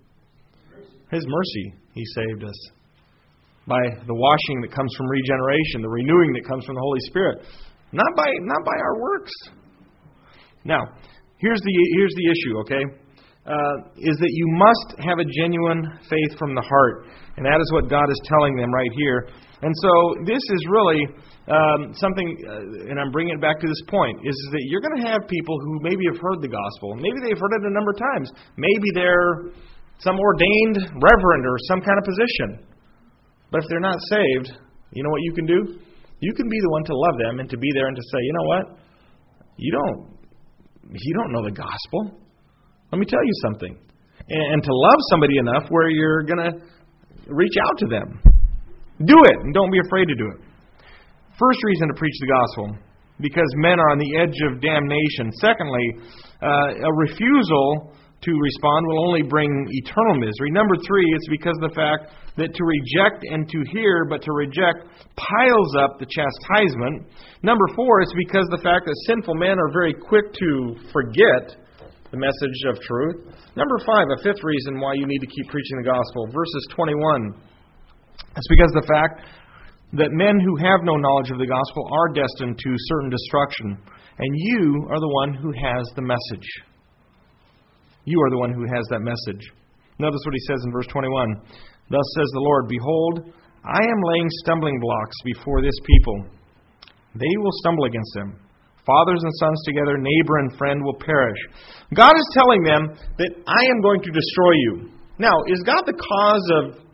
His mercy, He saved us. By the washing that comes from regeneration, the renewing that comes from the Holy Spirit. Not by our works. Now, here's the issue, okay? Is that you must have a genuine faith from the heart. And that is what God is telling them right here. And so this is really something, and I'm bringing it back to this point, is that you're going to have people who maybe have heard the gospel. Maybe they've heard it a number of times. Maybe they're some ordained reverend or some kind of position. But if they're not saved, you know what you can do? You can be the one to love them and to be there and to say, you know what? you don't know the gospel. Let me tell you something. And to love somebody enough where you're going to reach out to them. Do it, and don't be afraid to do it. First reason to preach the gospel, because men are on the edge of damnation. Secondly, a refusal to respond will only bring eternal misery. Number three, it's because of the fact that to reject and to hear, but to reject piles up the chastisement. Number four, it's because of the fact that sinful men are very quick to forget the message of truth. Number five, a fifth reason why you need to keep preaching the gospel. Verses 21. It's because of the fact that men who have no knowledge of the gospel are destined to certain destruction. And you are the one who has the message. You are the one who has that message. Notice what he says in verse 21. Thus says the Lord, behold, I am laying stumbling blocks before this people. They will stumble against them. Fathers and sons together, neighbor and friend will perish. God is telling them that I am going to destroy you. Now, is God the cause of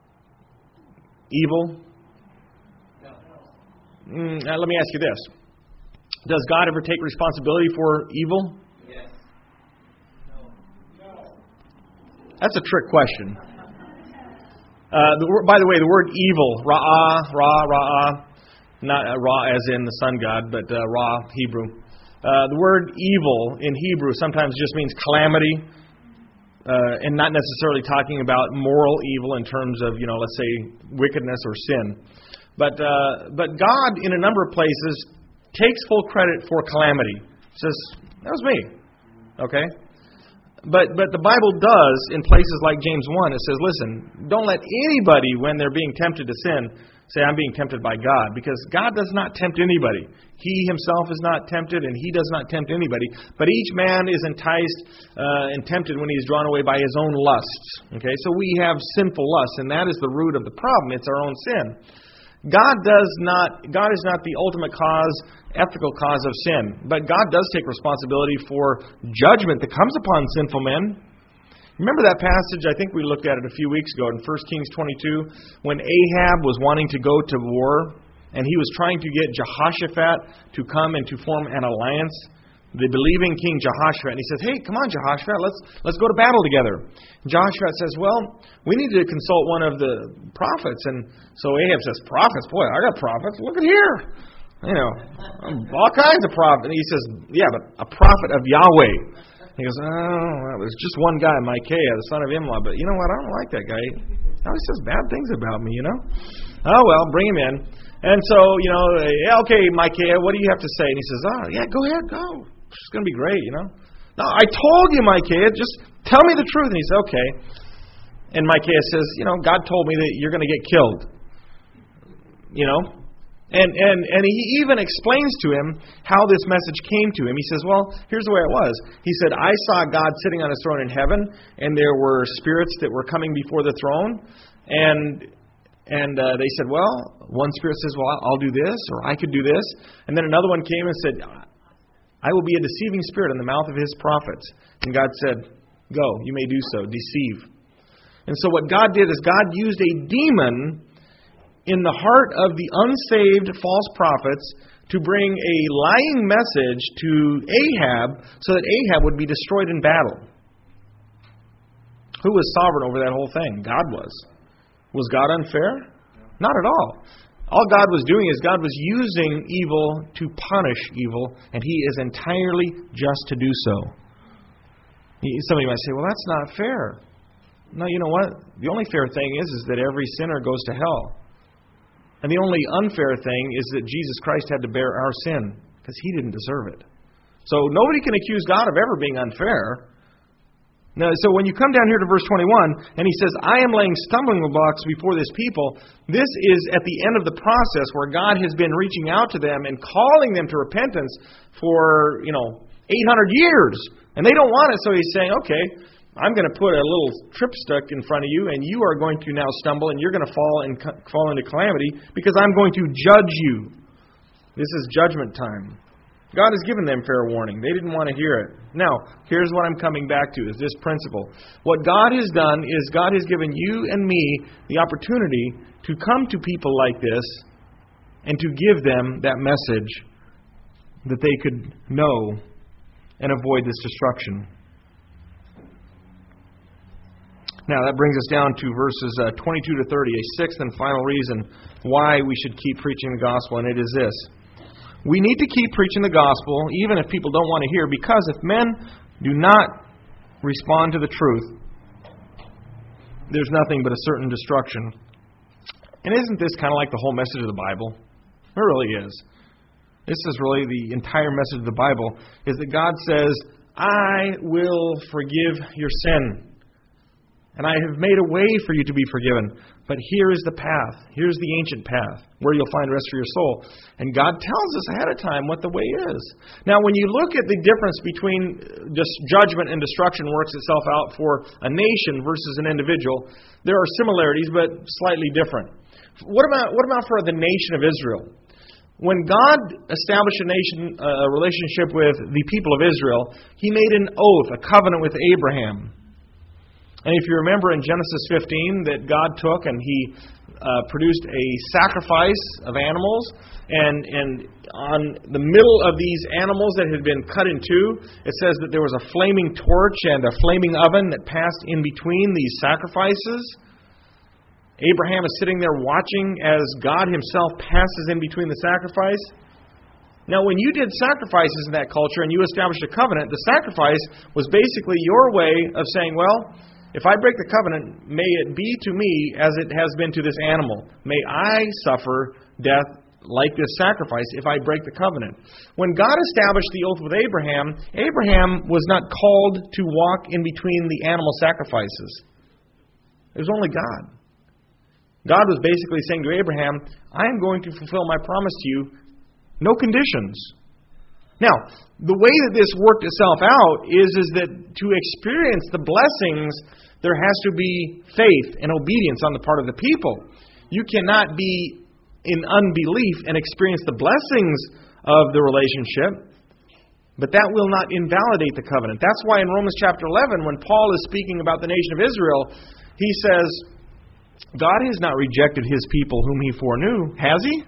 evil? Let me ask you this. Does God ever take responsibility for evil? Yes. No. That's a trick question. By the way, the word evil, ra'ah, not ra as in the sun god, but ra, Hebrew. The word evil in Hebrew sometimes just means calamity, and not necessarily talking about moral evil in terms of, let's say, wickedness or sin. But God, in a number of places, takes full credit for calamity. Says, that was me. Okay? But the Bible does, in places like James 1, it says, listen, don't let anybody, when they're being tempted to sin, say, I'm being tempted by God. Because God does not tempt anybody. He himself is not tempted, and he does not tempt anybody. But each man is enticed and tempted when he's drawn away by his own lusts. Okay? So we have sinful lusts, and that is the root of the problem. It's our own sin. God is not the ultimate cause, ethical cause of sin. But God does take responsibility for judgment that comes upon sinful men. Remember that passage, I think we looked at it a few weeks ago in 1 Kings 22, when Ahab was wanting to go to war, and he was trying to get Jehoshaphat to come and to form an alliance, the believing King Jehoshaphat. And he says, hey, come on, Jehoshaphat, let's go to battle together. And Jehoshaphat says, well, we need to consult one of the prophets. And so Ahab says, prophets? Boy, I got prophets. Look at here. All kinds of prophets. And he says, yeah, but a prophet of Yahweh. He goes, oh, it was just one guy, Micaiah, the son of Imlah. But you know what? I don't like that guy. He always says bad things about me, Oh, well, bring him in. And so, okay, Micaiah, what do you have to say? And he says, yeah, go ahead, go. It's going to be great, No, I told you, Micaiah, just tell me the truth. And he said, okay. And Micaiah says, God told me that you're going to get killed. And he even explains to him how this message came to him. He says, well, here's the way it was. He said, I saw God sitting on his throne in heaven, and there were spirits that were coming before the throne. And they said, well, one spirit says, well, I'll do this, or I could do this. And then another one came and said, I will be a deceiving spirit in the mouth of his prophets. And God said, go, you may do so, deceive. And so what God did is God used a demon in the heart of the unsaved false prophets to bring a lying message to Ahab so that Ahab would be destroyed in battle. Who was sovereign over that whole thing? God was. Was God unfair? Not at all. All God was doing is God was using evil to punish evil, and he is entirely just to do so. Somebody might say, well, that's not fair. No, you know what? The only fair thing is that every sinner goes to hell. And the only unfair thing is that Jesus Christ had to bear our sin, because he didn't deserve it. So nobody can accuse God of ever being unfair. Now, so when you come down here to verse 21, and he says, I am laying stumbling blocks before this people, this is at the end of the process where God has been reaching out to them and calling them to repentance for, 800 years. And they don't want it, so he's saying, okay, I'm going to put a little tripstick in front of you, and you are going to now stumble, and you're going to fall into calamity, because I'm going to judge you. This is judgment time. God has given them fair warning. They didn't want to hear it. Now, here's what I'm coming back to, is this principle. What God has done is God has given you and me the opportunity to come to people like this and to give them that message that they could know and avoid this destruction. Now that brings us down to verses 22 to 30, a sixth and final reason why we should keep preaching the gospel, and it is this. We need to keep preaching the gospel even if people don't want to hear, because if men do not respond to the truth, there's nothing but a certain destruction. And isn't this kind of like the whole message of the Bible? It really is. This is really the entire message of the Bible, is that God says, I will forgive your sin. And I have made a way for you to be forgiven. But here is the path. Here's the ancient path where you'll find rest for your soul. And God tells us ahead of time what the way is. Now, when you look at the difference between just judgment and destruction works itself out for a nation versus an individual, there are similarities, but slightly different. What about for the nation of Israel? When God established a relationship with the people of Israel, He made an oath, a covenant with Abraham. And if you remember in Genesis 15 that God took and He produced a sacrifice of animals, and on the middle of these animals that had been cut in two, it says that there was a flaming torch and a flaming oven that passed in between these sacrifices. Abraham is sitting there watching as God Himself passes in between the sacrifice. Now, when you did sacrifices in that culture and you established a covenant, the sacrifice was basically your way of saying, well, if I break the covenant, may it be to me as it has been to this animal. May I suffer death like this sacrifice if I break the covenant. When God established the oath with Abraham, Abraham was not called to walk in between the animal sacrifices. It was only God. God was basically saying to Abraham, I am going to fulfill my promise to you, no conditions. Now, the way that this worked itself out is that to experience the blessings, there has to be faith and obedience on the part of the people. You cannot be in unbelief and experience the blessings of the relationship, but that will not invalidate the covenant. That's why in Romans chapter 11, when Paul is speaking about the nation of Israel, he says, God has not rejected His people whom He foreknew, has He?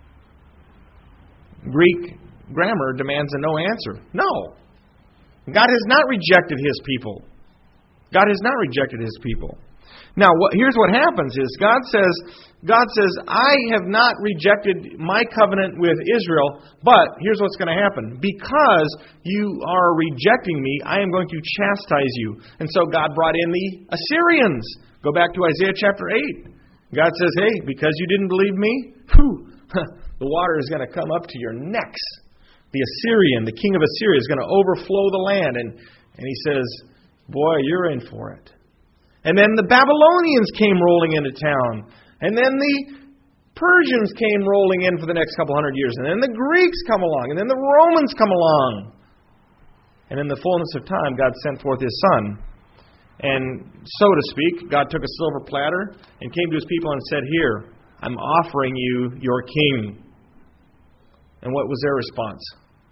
Greek grammar demands a no answer. No. God has not rejected His people. God has not rejected His people. Now, here's what happens is God says, I have not rejected my covenant with Israel, but here's what's going to happen. Because you are rejecting me, I am going to chastise you. And so God brought in the Assyrians. Go back to Isaiah chapter 8. God says, hey, because you didn't believe me, the water is going to come up to your necks. The Assyrian, the king of Assyria, is going to overflow the land. And He says, boy, you're in for it. And then the Babylonians came rolling into town. And then the Persians came rolling in for the next couple hundred years. And then the Greeks come along. And then the Romans come along. And in the fullness of time, God sent forth His Son. And so to speak, God took a silver platter and came to His people and said, here, I'm offering you your king. And what was their response?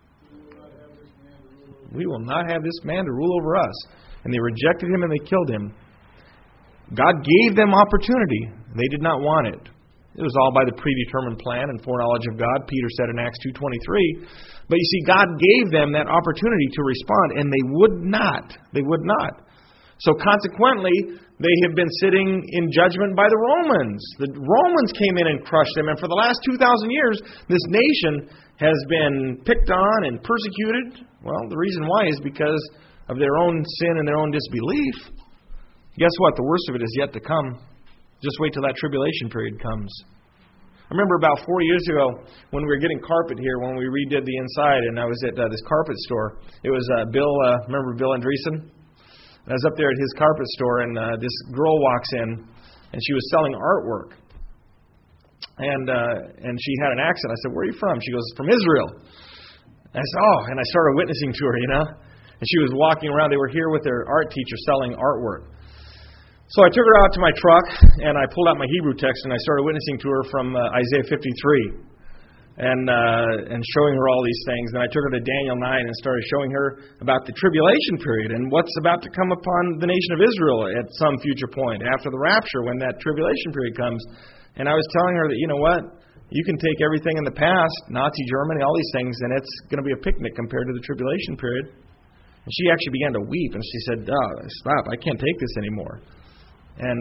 We will not have this man to rule over us. And they rejected Him and they killed Him. God gave them opportunity. They did not want it. It was all by the predetermined plan and foreknowledge of God, Peter said in Acts 2:23. But you see, God gave them that opportunity to respond, and they would not. They would not. So consequently, they have been sitting in judgment by the Romans. The Romans came in and crushed them. And for the last 2,000 years, this nation has been picked on and persecuted. Well, the reason why is because of their own sin and their own disbelief. Guess what? The worst of it is yet to come. Just wait till that tribulation period comes. I remember about 4 years ago when we were getting carpet here, when we redid the inside, and I was at this carpet store. It was Bill, remember Bill Andreessen? I was up there at his carpet store, and this girl walks in, and she was selling artwork. And she had an accent. I said, where are you from? She goes, from Israel. And I said, oh, and I started witnessing to her, And she was walking around. They were here with their art teacher selling artwork. So I took her out to my truck, and I pulled out my Hebrew text, and I started witnessing to her from Isaiah 53. And showing her all these things. And I took her to Daniel 9 and started showing her about the tribulation period and what's about to come upon the nation of Israel at some future point after the rapture when that tribulation period comes. And I was telling her that, you know what? You can take everything in the past, Nazi Germany, all these things, and it's going to be a picnic compared to the tribulation period. And she actually began to weep, and she said, stop, I can't take this anymore. And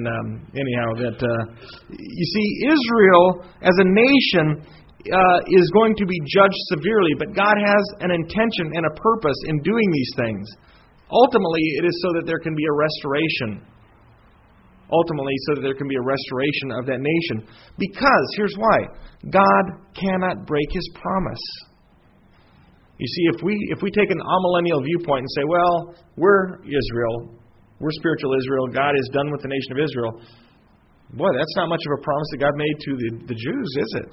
you see, Israel as a nation is going to be judged severely, but God has an intention and a purpose in doing these things. Ultimately, it is so that there can be a restoration. Ultimately, so that there can be a restoration of that nation. Because, here's why. God cannot break His promise. You see, if we take an amillennial viewpoint and say, well, we're Israel, we're spiritual Israel, God is done with the nation of Israel, boy, that's not much of a promise that God made to the Jews, is it?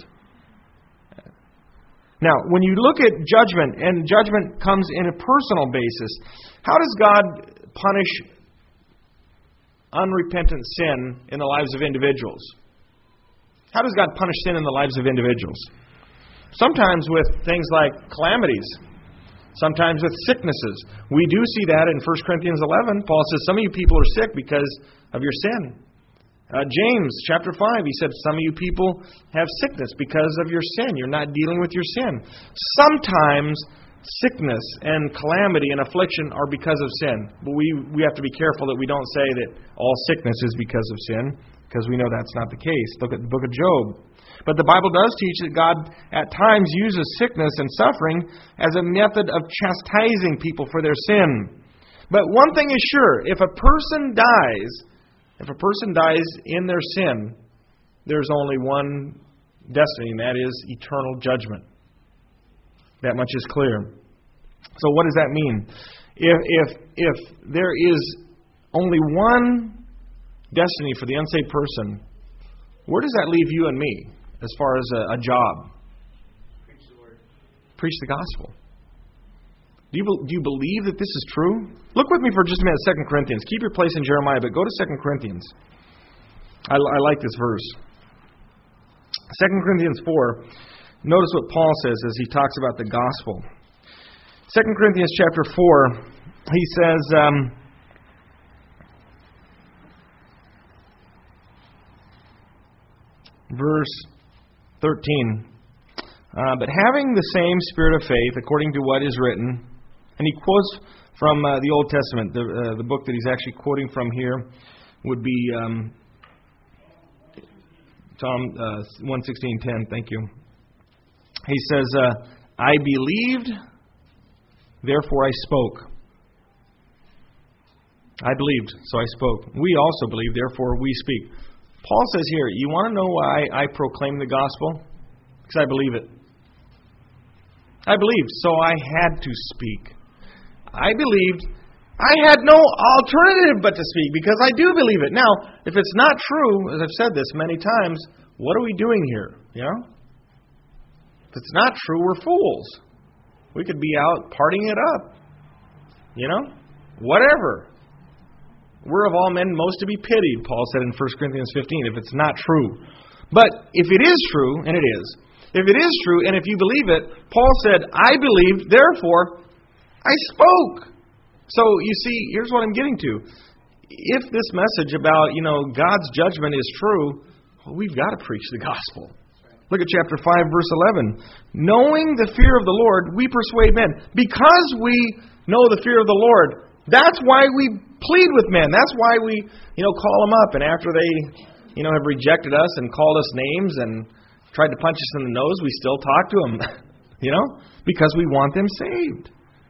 Now, when you look at judgment, and judgment comes in a personal basis, how does God punish unrepentant sin in the lives of individuals? How does God punish sin in the lives of individuals? Sometimes with things like calamities. Sometimes with sicknesses. We do see that in 1 Corinthians 11. Paul says some of you people are sick because of your sin. James chapter 5, he said some of you people have sickness because of your sin. You're not dealing with your sin. Sometimes sickness and calamity and affliction are because of sin. But we have to be careful that we don't say that all sickness is because of sin, because we know that's not the case. Look at the book of Job. But the Bible does teach that God at times uses sickness and suffering as a method of chastising people for their sin. But one thing is sure, if a person dies in their sin, there's only one destiny, and that is eternal judgment. That much is clear. So what does that mean? If there is only one destiny for the unsaved person, where does that leave you and me as far as a job? Preach the word. Preach the gospel. Do you believe that this is true? Look with me for just a minute, 2 Corinthians. Keep your place in Jeremiah, but go to 2 Corinthians. I like this verse. 2 Corinthians 4. Notice what Paul says as he talks about the gospel. 2 Corinthians chapter 4, he says, verse 13, but having the same spirit of faith, according to what is written, and he quotes from the Old Testament. The book that he's actually quoting from here would be Psalm 116:10. Thank you. He says, I believed, therefore I spoke. I believed, so I spoke. We also believe, therefore we speak. Paul says here, you want to know why I proclaim the gospel? Because I believe it. I believed, so I had to speak. I believed. I had no alternative but to speak because I do believe it. Now, if it's not true, as I've said this many times, what are we doing here? You know? If it's not true, we're fools. We could be out partying it up. You know? Whatever. We're of all men most to be pitied, Paul said in 1 Corinthians 15, if it's not true. But if it is true, and it is, if it is true, and if you believe it, Paul said, I believed, therefore I spoke. So, you see, here's what I'm getting to. If this message about, God's judgment is true, well, we've got to preach the gospel. Look at chapter 5, verse 11. Knowing the fear of the Lord, we persuade men. Because we know the fear of the Lord, that's why we plead with men. That's why we, call them up. And after they, have rejected us and called us names and tried to punch us in the nose, we still talk to them, because we want them saved.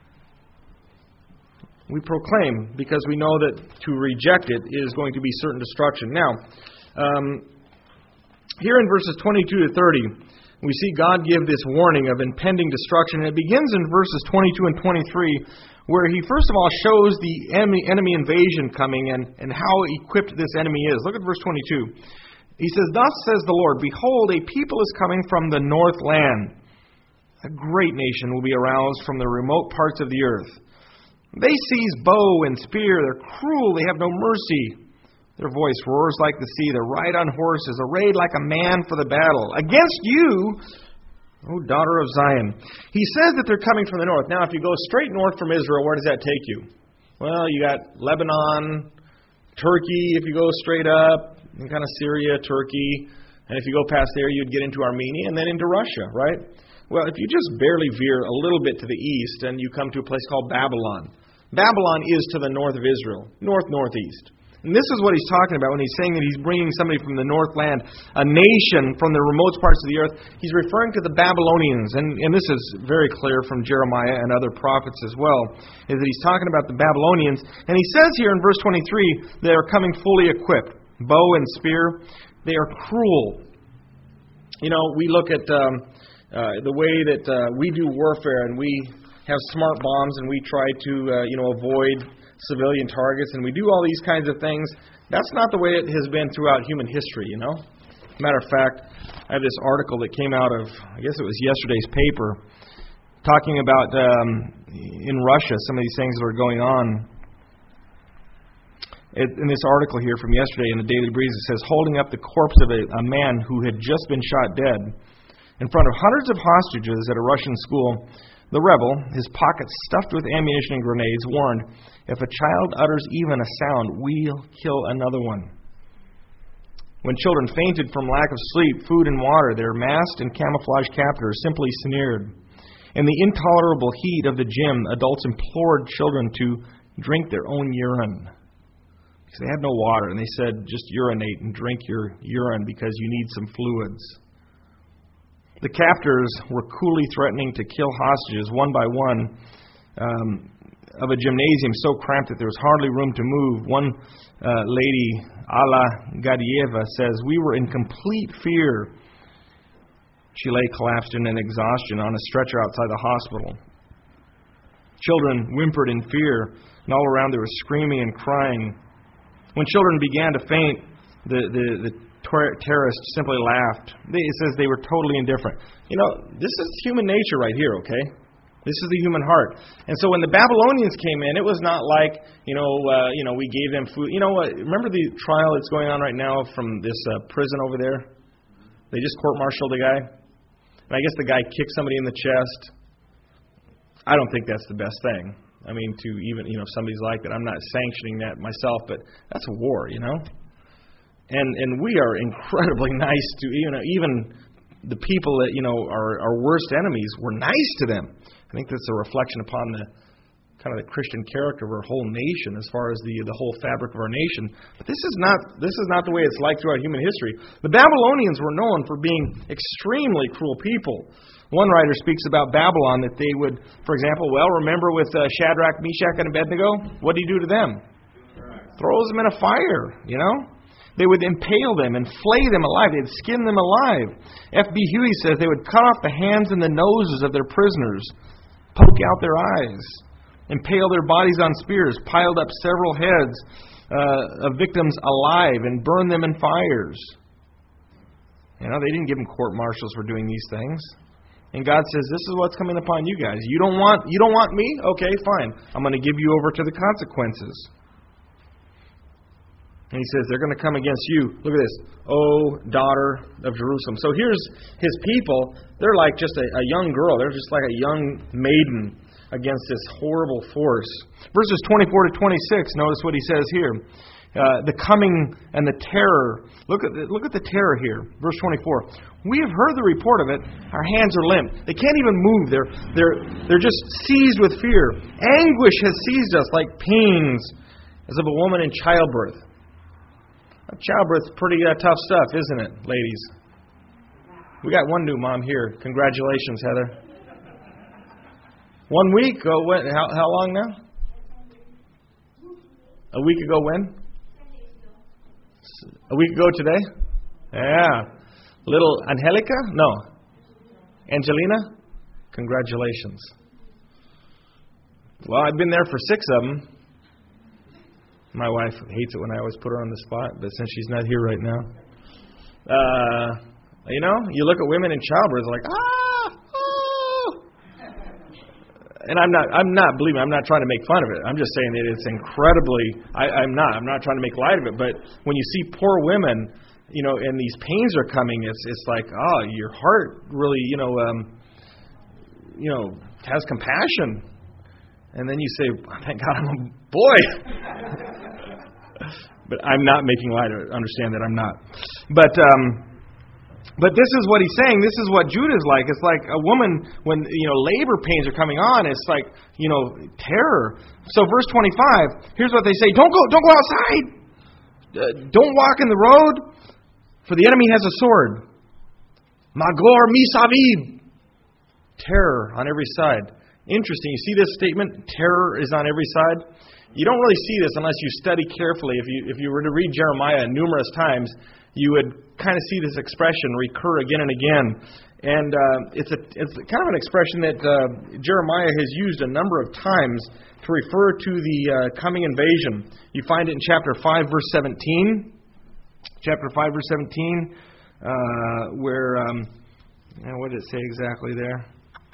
We proclaim because we know that to reject it is going to be certain destruction. Now, here in verses 22 to 30, we see God give this warning of impending destruction. And it begins in verses 22 and 23, where He first of all shows the enemy invasion coming and how equipped this enemy is. Look at verse 22. He says, Thus says the Lord, Behold, a people is coming from the north land. A great nation will be aroused from the remote parts of the earth. They seize bow and spear. They're cruel. They have no mercy. Their voice roars like the sea. They ride on horses, arrayed like a man for the battle. Against you, O daughter of Zion. He says that they're coming from the north. Now, if you go straight north from Israel, where does that take you? Well, you got Lebanon, Turkey, if you go straight up, and kind of Syria, Turkey. And if you go past there, you'd get into Armenia and then into Russia, right? Well, if you just barely veer a little bit to the east, and you come to a place called Babylon. Babylon is to the north of Israel, northeast. And this is what he's talking about when he's saying that he's bringing somebody from the northland, a nation from the remote parts of the earth. He's referring to the Babylonians. And this is very clear from Jeremiah and other prophets as well, is that he's talking about the Babylonians. And he says here in verse 23, they are coming fully equipped, bow and spear. They are cruel. You know, we look at the way that we do warfare, and we have smart bombs, and we try to avoid civilian targets, and we do all these kinds of things. That's not the way it has been throughout human history, you know. Matter of fact, I have this article that came out of, I guess it was yesterday's paper, talking about in Russia some of these things that are going on. In this article here from yesterday in the Daily Breeze, it says, holding up the corpse of a man who had just been shot dead in front of hundreds of hostages at a Russian school, the rebel, his pockets stuffed with ammunition and grenades, warned, if a child utters even a sound, we'll kill another one. When children fainted from lack of sleep, food, and water, their masked and camouflaged captors simply sneered. In the intolerable heat of the gym, adults implored children to drink their own urine. Because they had no water, and they said, just urinate and drink your urine because you need some fluids. The captors were coolly threatening to kill hostages one by one of a gymnasium so cramped that there was hardly room to move. One lady, Alla Gadieva, says, we were in complete fear. She lay collapsed in an exhaustion on a stretcher outside the hospital. Children whimpered in fear, and all around there was screaming and crying. When children began to faint, the terrorists simply laughed. It says they were totally indifferent. You know, this is human nature right here, okay? This is the human heart. And so when the Babylonians came in, it was not like, we gave them food. You know what? Remember the trial that's going on right now from this prison over there? They just court-martialed a guy. And I guess the guy kicked somebody in the chest. I don't think that's the best thing. I mean, to even, if somebody's like that, I'm not sanctioning that myself, but that's a war, you know? And we are incredibly nice to even the people that are our worst enemies. We're nice to them. I think that's a reflection upon the kind of the Christian character of our whole nation, as far as the whole fabric of our nation. But this is not the way it's like throughout human history. The Babylonians were known for being extremely cruel people. One writer speaks about Babylon that they would, for example, remember with Shadrach, Meshach, and Abednego, what did he do to them? Throws them in a fire, They would impale them and flay them alive. They'd skin them alive. F.B. Huey says they would cut off the hands and the noses of their prisoners, poke out their eyes, impale their bodies on spears, piled up several heads of victims alive, and burn them in fires. They didn't give them court-martials for doing these things. And God says, this is what's coming upon you guys. You don't want me? Okay, fine. I'm going to give you over to the consequences. And he says, they're going to come against you. Look at this. Oh, daughter of Jerusalem. So here's his people. They're like just a young girl. They're just like a young maiden against this horrible force. Verses 24 to 26, notice what he says here. The coming and the terror. Look at the terror here. Verse 24. We have heard the report of it. Our hands are limp. They can't even move. They're just seized with fear. Anguish has seized us like pains as of a woman in childbirth. Childbirth's pretty tough stuff, isn't it, ladies? We got one new mom here. Congratulations, Heather. 1 week? How long now? A week ago when? A week ago today? Yeah. Little Angelica? No. Angelina? Congratulations. Well, I've been there for 6 of them. My wife hates it when I always put her on the spot, but since she's not here right now, you look at women in childbirth like, and I'm not trying to make fun of it. I'm just saying that it's incredibly. I'm not trying to make light of it. But when you see poor women, and these pains are coming, it's like, your heart really, has compassion. And then you say, thank God I'm a boy. But I'm not making light of it. Understand that I'm not. But But this is what he's saying. This is what Judah is like. It's like a woman when, labor pains are coming on. It's like, terror. So verse 25, here's what they say. Don't go outside. Don't walk in the road, for the enemy has a sword. Magor misavib. Terror on every side. Interesting. You see this statement? Terror is on every side. You don't really see this unless you study carefully. If you were to read Jeremiah numerous times, you would kind of see this expression recur again and again. And it's kind of an expression that Jeremiah has used a number of times to refer to the coming invasion. You find it in chapter 5, verse 17. Chapter 5, verse 17, where, what did it say exactly there?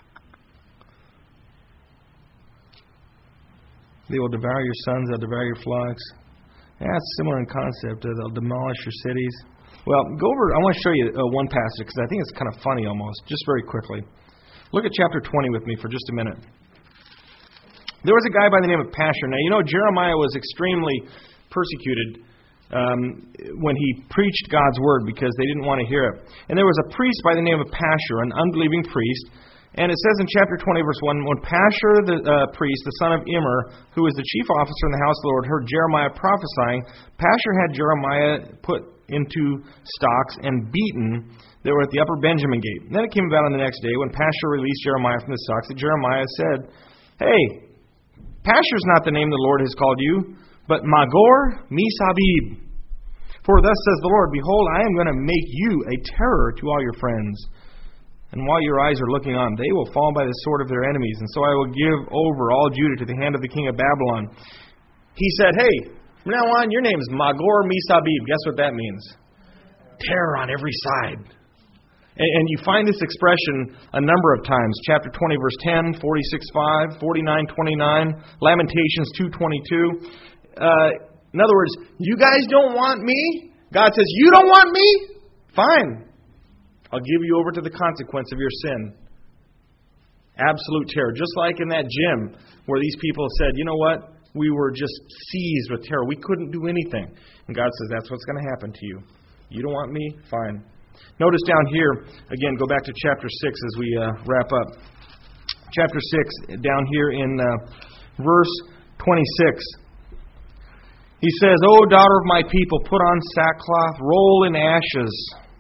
They will devour your sons, they'll devour your flocks. Yeah, it's similar in concept. They'll demolish your cities. Well, go over. I want to show you one passage because I think it's kind of funny almost, just very quickly. Look at chapter 20 with me for just a minute. There was a guy by the name of Pashur. Now, Jeremiah was extremely persecuted when he preached God's word because they didn't want to hear it. And there was a priest by the name of Pashur, an unbelieving priest. And it says in chapter 20, verse 1, when Pashur the priest, the son of Immer, who was the chief officer in the house of the Lord, heard Jeremiah prophesying, Pashur had Jeremiah put into stocks and beaten that were at the upper Benjamin gate. And then it came about on the next day when Pashur released Jeremiah from the stocks that Jeremiah said, Hey, Pashur's not the name the Lord has called you, but Magor Misabib. For thus says the Lord, Behold, I am going to make you a terror to all your friends. And while your eyes are looking on, they will fall by the sword of their enemies. And so I will give over all Judah to the hand of the king of Babylon. He said, Hey, from now on, your name is Magor Misabib. Guess what that means? Terror on every side. And you find this expression a number of times. Chapter 20, verse 10, 46:5, 49:29, Lamentations 2:22. In other words, you guys don't want me? God says, you don't want me? Fine. I'll give you over to the consequence of your sin. Absolute terror. Just like in that gym where these people said, you know what? We were just seized with terror. We couldn't do anything. And God says, that's what's going to happen to you. You don't want me? Fine. Notice down here, again, go back to chapter 6 as we wrap up. Chapter 6, down here in verse 26. He says, O daughter of my people, put on sackcloth, roll in ashes.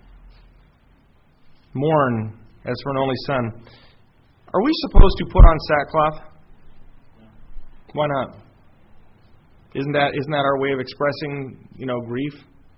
Mourn as for an only son. Are we supposed to put on sackcloth? Why not? Isn't that our way of expressing, grief?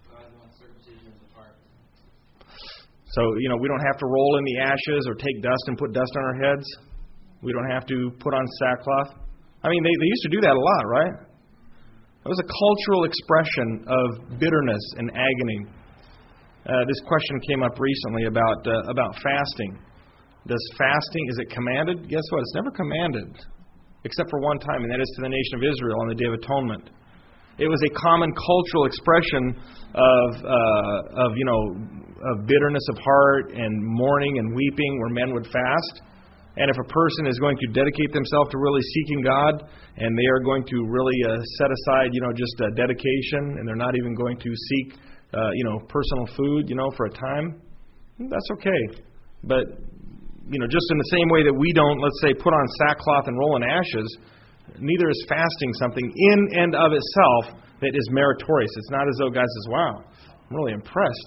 So, we don't have to roll in the ashes or take dust and put dust on our heads. We don't have to put on sackcloth. I mean, they used to do that a lot, right? It was a cultural expression of bitterness and agony. This question came up recently about fasting. Is it commanded? Guess what? It's never commanded, except for one time, and that is to the nation of Israel on the Day of Atonement. It was a common cultural expression of bitterness of heart and mourning and weeping, where men would fast. And if a person is going to dedicate themselves to really seeking God, and they are going to really set aside, just a dedication, and they're not even going to seek personal food, for a time, that's okay. But, just in the same way that we don't, let's say, put on sackcloth and roll in ashes, neither is fasting something in and of itself that is meritorious. It's not as though God says, wow, I'm really impressed,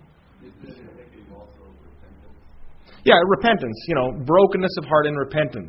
Yeah, repentance, brokenness of heart and repentance.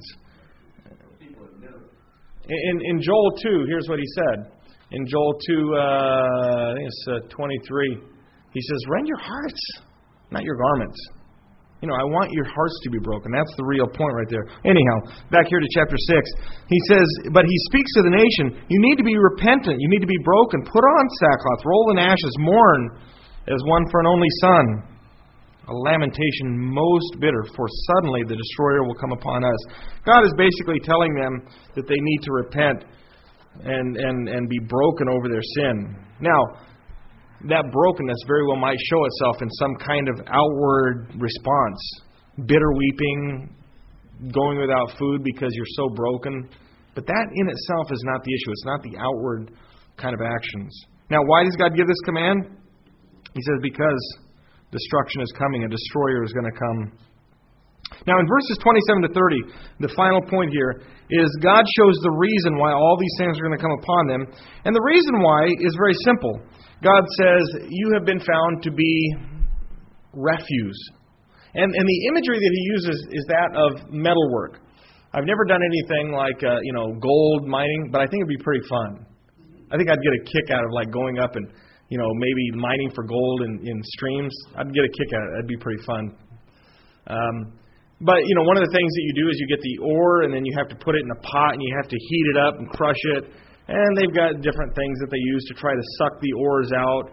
In Joel 2, here's what he said. In Joel 2, I think it's 23, he says, rend your hearts, not your garments. I want your hearts to be broken. That's the real point right there. Anyhow, back here to chapter 6, he says, but he speaks to the nation, you need to be repentant, you need to be broken, put on sackcloth, roll in ashes, mourn as one for an only son. A lamentation most bitter, for suddenly the destroyer will come upon us. God is basically telling them that they need to repent and be broken over their sin. Now, that brokenness very well might show itself in some kind of outward response. Bitter weeping, going without food because you're so broken. But that in itself is not the issue. It's not the outward kind of actions. Now, why does God give this command? He says, because destruction is coming. A destroyer is going to come. Now in verses 27 to 30, the final point here is God shows the reason why all these things are going to come upon them. And the reason why is very simple. God says, you have been found to be refuse. And the imagery that he uses is that of metalwork. I've never done anything like gold mining, but I think it'd be pretty fun. I think I'd get a kick out of like going up and maybe mining for gold in streams. I'd get a kick out of it. That'd be pretty fun. But one of the things that you do is you get the ore and then you have to put it in a pot and you have to heat it up and crush it. And they've got different things that they use to try to suck the ores out.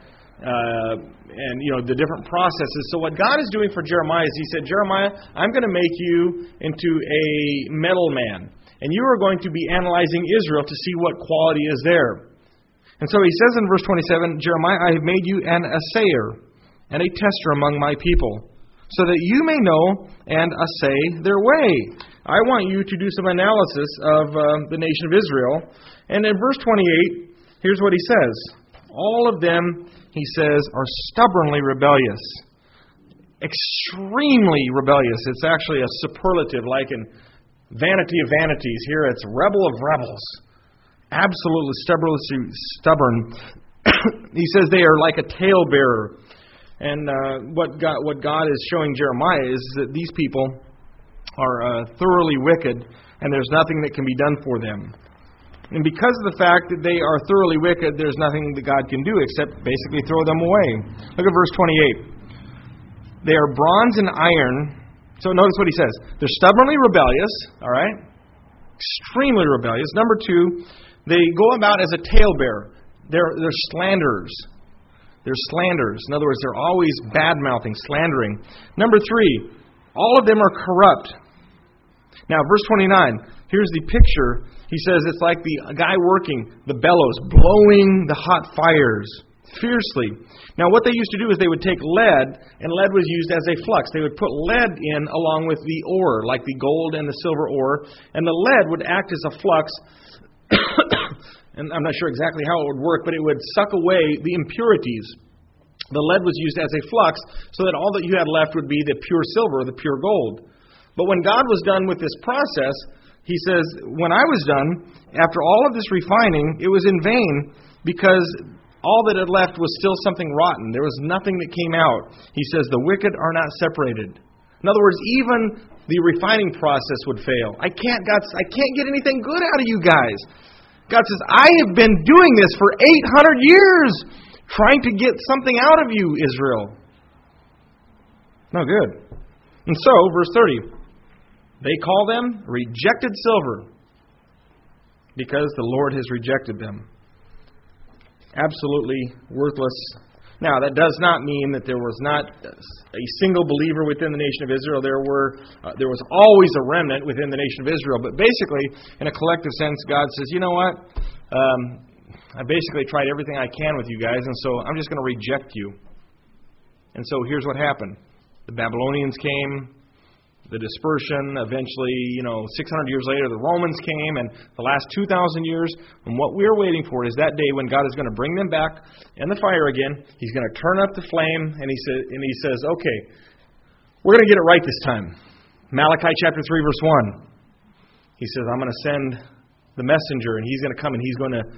And the different processes. So what God is doing for Jeremiah is he said, Jeremiah, I'm going to make you into a metal man. And you are going to be analyzing Israel to see what quality is there. And so he says in verse 27, Jeremiah, I have made you an assayer and a tester among my people, so that you may know and assay their way. I want you to do some analysis of the nation of Israel. And in verse 28, here's what he says. All of them, he says, are stubbornly rebellious. Extremely rebellious. It's actually a superlative, like in Vanity of Vanities. Here it's rebel of rebels. Absolutely stubborn. He says they are like a talebearer. And what God is showing Jeremiah is that these people are thoroughly wicked, and there's nothing that can be done for them. And because of the fact that they are thoroughly wicked, there's nothing that God can do except basically throw them away. Look at verse 28. They are bronze and iron. So notice what he says. They're stubbornly rebellious, all right? Extremely rebellious. Number 2, they go about as a talebearer. They're slanderers. They're slanderers. In other words, they're always bad-mouthing, slandering. Number 3, all of them are corrupt. Now, verse 29, here's the picture. He says it's like the guy working the bellows, blowing the hot fires fiercely. Now, what they used to do is they would take lead, and lead was used as a flux. They would put lead in along with the ore, like the gold and the silver ore, and the lead would act as a flux. And I'm not sure exactly how it would work, but it would suck away the impurities. The lead was used as a flux so that all that you had left would be the pure silver, the pure gold. But when God was done with this process, he says, when I was done, after all of this refining, it was in vain because all that had left was still something rotten. There was nothing that came out. He says, the wicked are not separated. In other words, even the refining process would fail. I can't get anything good out of you guys. God says, I have been doing this for 800 years, trying to get something out of you, Israel. No good. And so, verse 30, they call them rejected silver because the Lord has rejected them. Absolutely worthless. Now, that does not mean that there was not a single believer within the nation of Israel. There was always a remnant within the nation of Israel. But basically, in a collective sense, God says, you know what? I basically tried everything I can with you guys, and so I'm just going to reject you. And so here's what happened. The Babylonians came, the dispersion, eventually, 600 years later, the Romans came, and the last 2,000 years, and what we're waiting for is that day when God is going to bring them back in the fire again. He's going to turn up the flame, and he says, okay, we're going to get it right this time. Malachi chapter 3, verse 1. He says, I'm going to send the messenger, and he's going to come, and he's going to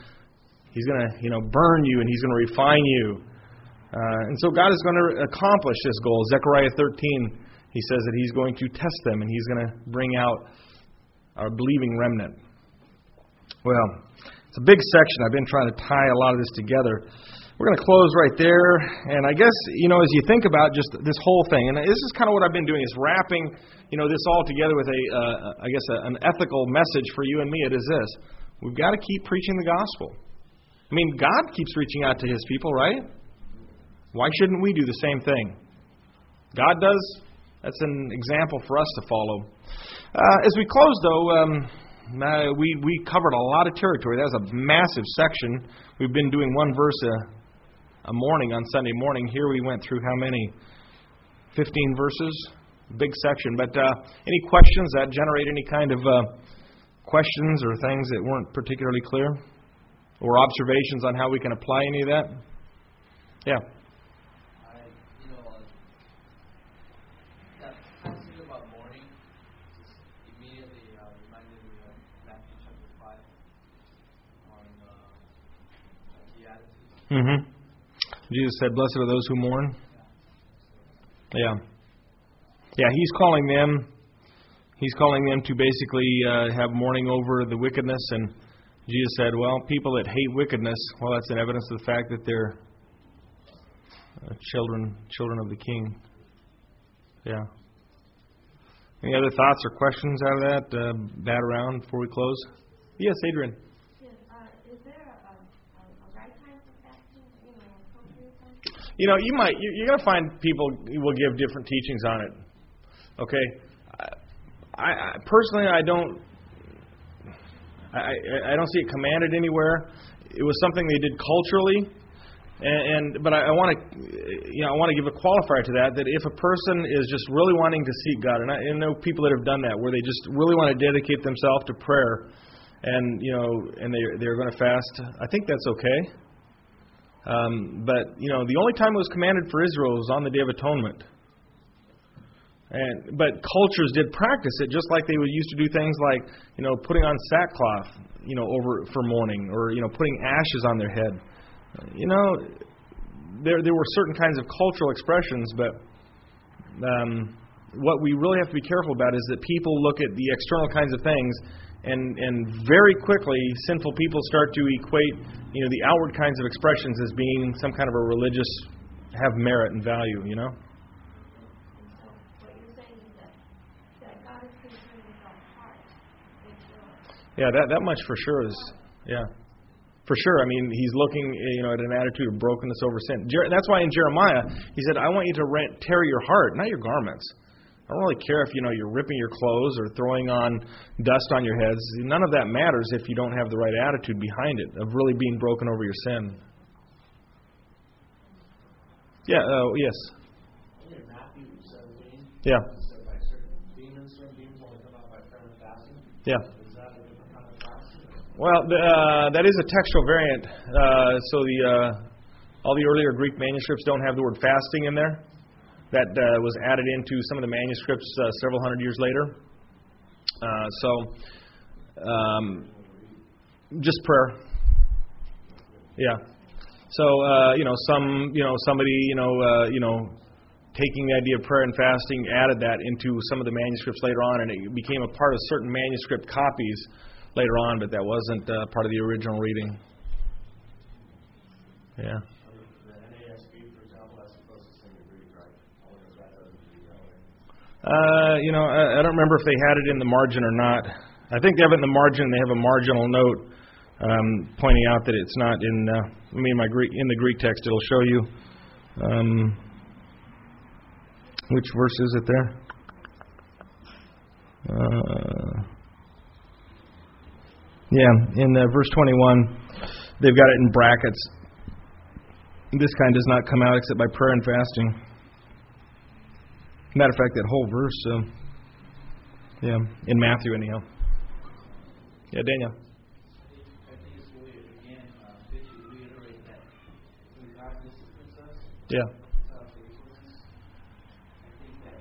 burn you, and he's going to refine you. And so God is going to accomplish this goal. Zechariah 13, he says that he's going to test them, and he's going to bring out a believing remnant. Well, it's a big section. I've been trying to tie a lot of this together. We're going to close right there. And I guess, as you think about just this whole thing, and this is kind of what I've been doing, is wrapping, this all together with an ethical message for you and me. It is this. We've got to keep preaching the gospel. I mean, God keeps reaching out to His people, right? Why shouldn't we do the same thing? God does. That's an example for us to follow. As we close, though, we covered a lot of territory. That was a massive section. We've been doing one verse a morning on Sunday morning. Here we went through how many? 15 verses. Big section. But any questions that generate any kind of questions or things that weren't particularly clear? Or observations on how we can apply any of that? Yeah. Mm-hmm. Jesus said, "Blessed are those who mourn." Yeah. Yeah, He's calling them. He's calling them to basically have mourning over the wickedness. And Jesus said, well, people that hate wickedness, well, that's an evidence of the fact that they're children of the King. Yeah. Any other thoughts or questions out of that? Bat around before we close? Yes, Adrian. Yes, is there a right time for fasting? Appropriate time? You're going to find people will give different teachings on it. Okay. I personally, I don't see it commanded anywhere. It was something they did culturally, but I want to give a qualifier to that if a person is just really wanting to seek God, and I know people that have done that, where they just really want to dedicate themselves to prayer, and they're going to fast. I think that's okay. But the only time it was commanded for Israel was on the Day of Atonement. But cultures did practice it, just like they would used to do things like, putting on sackcloth, over for mourning, or putting ashes on their head. There were certain kinds of cultural expressions, but what we really have to be careful about is that people look at the external kinds of things, and very quickly sinful people start to equate, the outward kinds of expressions as being some kind of a religious, have merit and value, Yeah, that much for sure is, yeah. For sure. I mean, He's looking, at an attitude of brokenness over sin. That's why in Jeremiah, He said, I want you to tear your heart, not your garments. I don't really care if, you're ripping your clothes or throwing on dust on your heads. None of that matters if you don't have the right attitude behind it, of really being broken over your sin. Yeah, yes. In Matthew 17, yeah. it said by certain demons only come out by prayer and fasting. Yeah. Well, that is a textual variant. So all the earlier Greek manuscripts don't have the word fasting in there. That was added into some of the manuscripts several hundred years later. Just prayer. Yeah. So somebody taking the idea of prayer and fasting added that into some of the manuscripts later on, and it became a part of certain manuscript copies later on, but that wasn't part of the original reading. Yeah. The NASB, for example, that's supposed to sing the Greek, right? That doesn't do that way. I don't remember if they had it in the margin or not. I think they have it in the margin. They have a marginal note pointing out that it's not in. In the Greek text, it'll show you. Which verse is it there? In verse 21, they've got it in brackets. This kind does not come out except by prayer and fasting. Matter of fact, that whole verse, in Matthew anyhow. Yeah, Daniel. I think it's really, again, good to reiterate that when God disciplines us, Yeah. faithfulness, I think that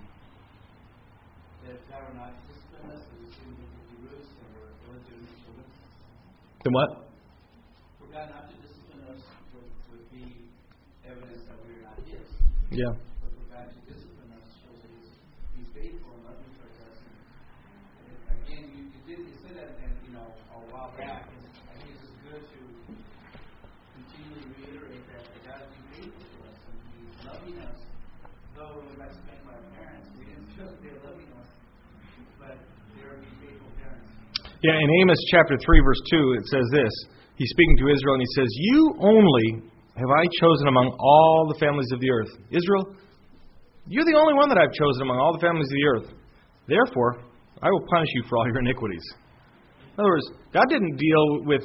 if God were not disciplining us, it would seem to be roots and we're illegitimate children. The what? For God not to discipline us would be evidence that we are not His. Yeah. But for God to discipline us shows that He's faithful and loving towards us. And again, you said that a while back, and I think it's just good to continually reiterate that God is faithful to us and He's loving us. Though when we got spanked by our parents, we didn't feel that they're loving us, but they're being faithful parents. Yeah, in Amos chapter 3, verse 2, it says this. He's speaking to Israel, and he says, "You only have I chosen among all the families of the earth." Israel, you're the only one that I've chosen among all the families of the earth. Therefore, I will punish you for all your iniquities. In other words, God didn't deal with,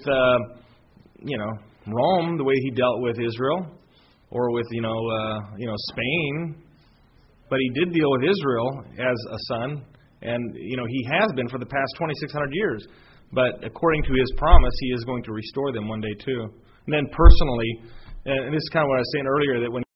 Rome the way He dealt with Israel, or with, Spain. But He did deal with Israel as a son, and, He has been for the past 2,600 years. But according to His promise, He is going to restore them one day too. And then personally, and this is kind of what I was saying earlier, that when